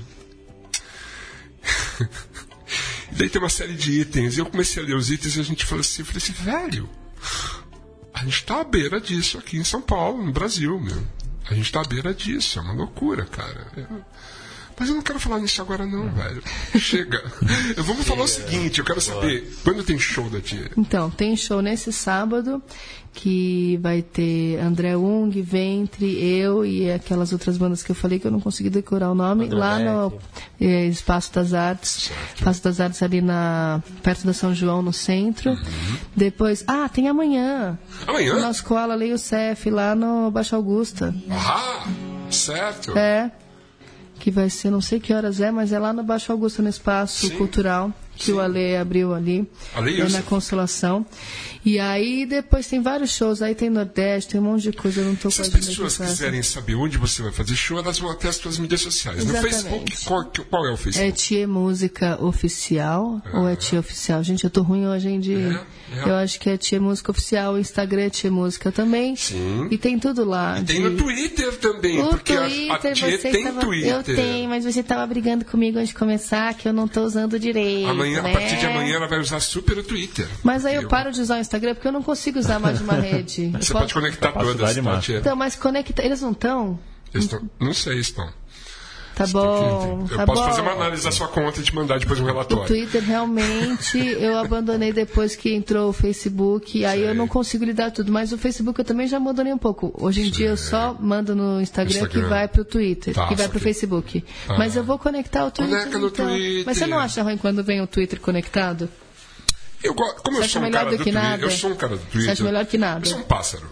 E daí tem uma série de itens. E eu comecei a ler os itens e a gente falou assim, velho, a gente tá à beira disso aqui em São Paulo, no Brasil, meu. A gente tá à beira disso, é uma loucura, cara. Mas eu não quero falar nisso agora não, velho. Chega. Vamos falar o seguinte, eu quero saber, quando tem show da tia? Então, tem show nesse sábado, que vai ter André Ung, Ventre, eu e aquelas outras bandas que eu falei que eu não consegui decorar o nome, André lá no Espaço das Artes. Espaço das Artes ali perto da São João, no centro. Depois, tem amanhã. Amanhã? O nosso Koala Lei Youssef, lá no Baixo Augusta. Ah, certo. Que vai ser, não sei que horas mas é lá no Baixo Augusto, no Espaço Cultural, que o Ale abriu ali, na Consolação. E aí depois tem vários shows, aí tem Nordeste, tem um monte de coisa, eu não estou Se as pessoas quiserem saber onde você vai fazer show, elas vão até as suas mídias sociais. Exatamente. No Facebook, qual é o Facebook? É Tia Música Oficial ou é Tia Oficial? Gente, eu tô ruim hoje, hein, Eu acho que é Tia Música Oficial, o Instagram é Tia Música também. Sim. E tem tudo lá. E tem no Twitter também, porque a Tia tem Twitter. Eu tenho, mas você estava brigando comigo antes de começar, que eu não tô usando direito. Amanhã, a partir de amanhã, ela vai usar super o Twitter. Mas aí eu paro de usar o Instagram porque eu não consigo usar mais de uma rede. Você pode conectar todas, Tia. Então, mas conecta. Eles não estão? Não sei, estão. Tá bom. Eu posso fazer uma análise da sua conta e te mandar depois um relatório. O Twitter, realmente, eu abandonei depois que entrou o Facebook. Aí eu não consigo lidar tudo. Mas o Facebook eu também já abandonei um pouco. Hoje em dia eu só mando no Instagram que vai pro Twitter, que vai pro Facebook. Mas eu vou conectar o Twitter. Conecta no Twitter. Mas você não acha ruim quando vem o Twitter conectado? Como eu sou um cara do Twitter, eu sou um cara do Twitter. Você acha melhor que nada? Eu sou um pássaro.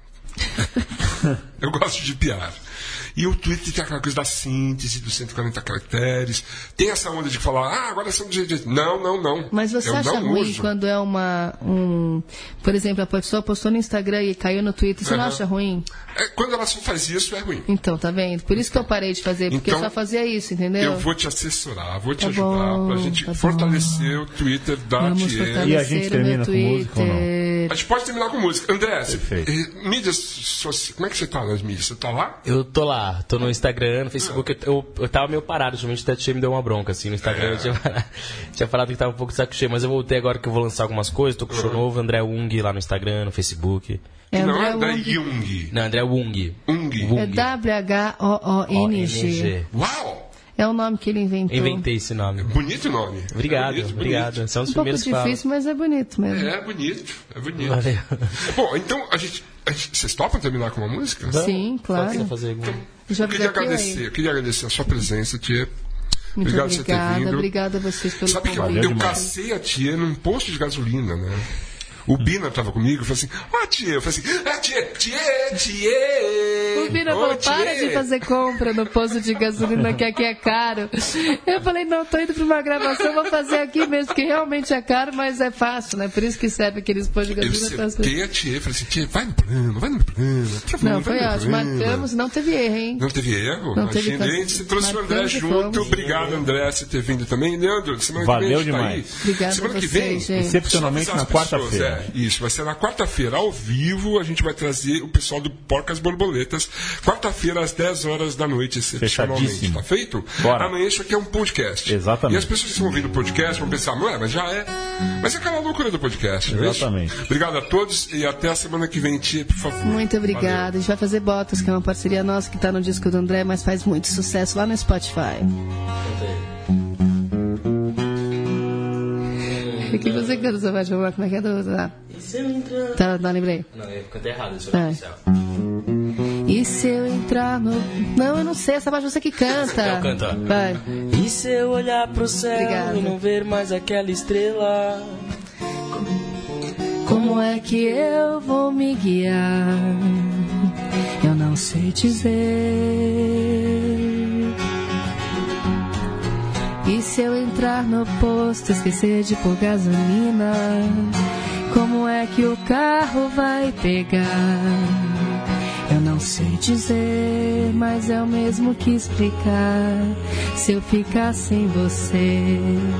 Eu gosto de piar. E o Twitter tem aquela coisa da síntese, dos 140 caracteres. Tem essa onda de falar, agora são do jeito. Não. Mas você acha ruim quando é por exemplo, a pessoa postou no Instagram e caiu no Twitter, você não acha ruim? Quando ela só faz isso, é ruim. Então, tá vendo? Por isso que eu parei de fazer, porque eu só fazia isso, entendeu? Eu vou te assessorar, vou te ajudar pra gente fortalecer o Twitter da Tia. E a gente termina com música ou não? A gente pode terminar com música. André, mídias sociais, como é que você tá nas mídias? Você tá lá? Eu tô lá, tô no Instagram, no Facebook. Eu tava meio parado, justamente até a Tia me deu uma bronca, assim, no Instagram. Eu tinha falado que tava um pouco de saco cheio, mas eu voltei agora que eu vou lançar algumas coisas. Tô com show novo, André Ung lá no Instagram, no Facebook. Não é André Jung. Não, André Ung. É WHOONG. Uau! É o nome que ele inventou. Inventei esse nome. Bonito o nome. Obrigado. São os primeiros que falam. Um pouco difícil, mas é bonito mesmo. É bonito. Valeu. Bom, então, vocês topam terminar com uma música? Sim, claro. Eu queria agradecer a sua presença, Tia. Muito obrigado por você ter vindo. Obrigada a vocês pelo convite. Sabe que eu cacei a Tia num posto de gasolina, né? O Bina estava comigo e falou assim, Tia. Eu falei assim, Tia. O Bina falou, para de fazer compra no posto de gasolina, que aqui é caro. Eu falei, não, tô indo para uma gravação, vou fazer aqui mesmo, que realmente é caro, mas é fácil, né? Por isso que serve aqueles postos de gasolina. Eu sentei a Tia, falei assim, Tia, vai no plano, por favor. Não, foi ótimo, marcamos, não teve erro, hein? Não teve erro? Não teve erro. Você trouxe o André junto, obrigado, André, por você ter vindo também. Leandro, semana Valeu que vem demais. Tá aí. Obrigada semana a que vocês, vem, gente. Excepcionalmente na quarta-feira. Isso, vai ser na quarta-feira, ao vivo, a gente vai trazer o pessoal do Porcas Borboletas, quarta-feira às 10 horas da noite, excepcionalmente. Tá feito? Bora. Amanhã isso aqui é um podcast. Exatamente. E as pessoas que estão ouvindo o podcast vão pensar, não é, mas já é. Mas é aquela loucura do podcast. Exatamente. É. Obrigado a todos e até a semana que vem, Tia, por favor. Muito obrigada. Valeu. A gente vai fazer Botas, que é uma parceria nossa que está no disco do André, mas faz muito sucesso lá no Spotify. O que você canta, você vai chamar? Como é que é do... Tá, não lembrei. Não, eu cantei errado, isso é oficial. E se eu entrar no... Não, eu não sei, essa parte você que canta. Eu canto, ó. Vai. E se eu olhar pro céu e não ver mais aquela estrela? Como é que eu vou me guiar? Eu não sei dizer. E se eu entrar no posto, esquecer de pôr gasolina? Como é que o carro vai pegar? Eu não sei dizer, mas é o mesmo que explicar. Se eu ficar sem você,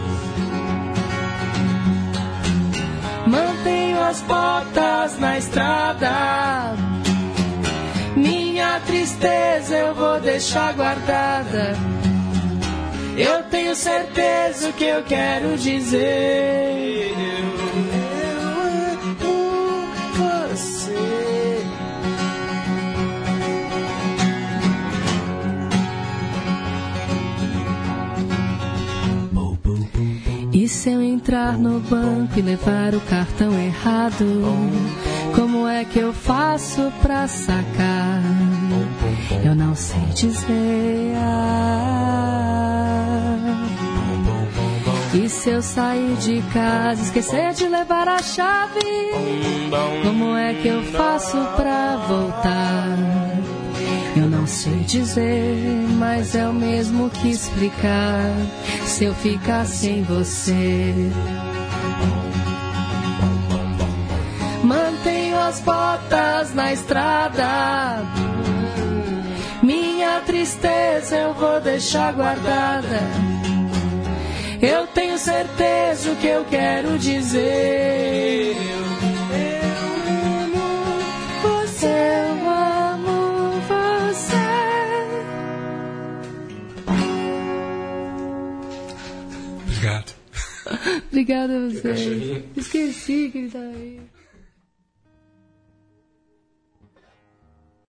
mantenho as botas na estrada. Minha tristeza eu vou deixar guardada. Eu tenho certeza o que eu quero dizer. Eu amo você. se eu entrar no banco e levar o cartão errado, como é que eu faço pra sacar? Eu não sei dizer. E se eu sair de casa, esquecer de levar a chave, como é que eu faço pra voltar? Eu não sei dizer, mas é o mesmo que explicar. Se eu ficar sem você, mantenho as botas na estrada, minha tristeza eu vou deixar guardada. Eu tenho certeza o que eu quero dizer. Eu amo você. Obrigado. Obrigada a você. Esqueci que ele tá aí.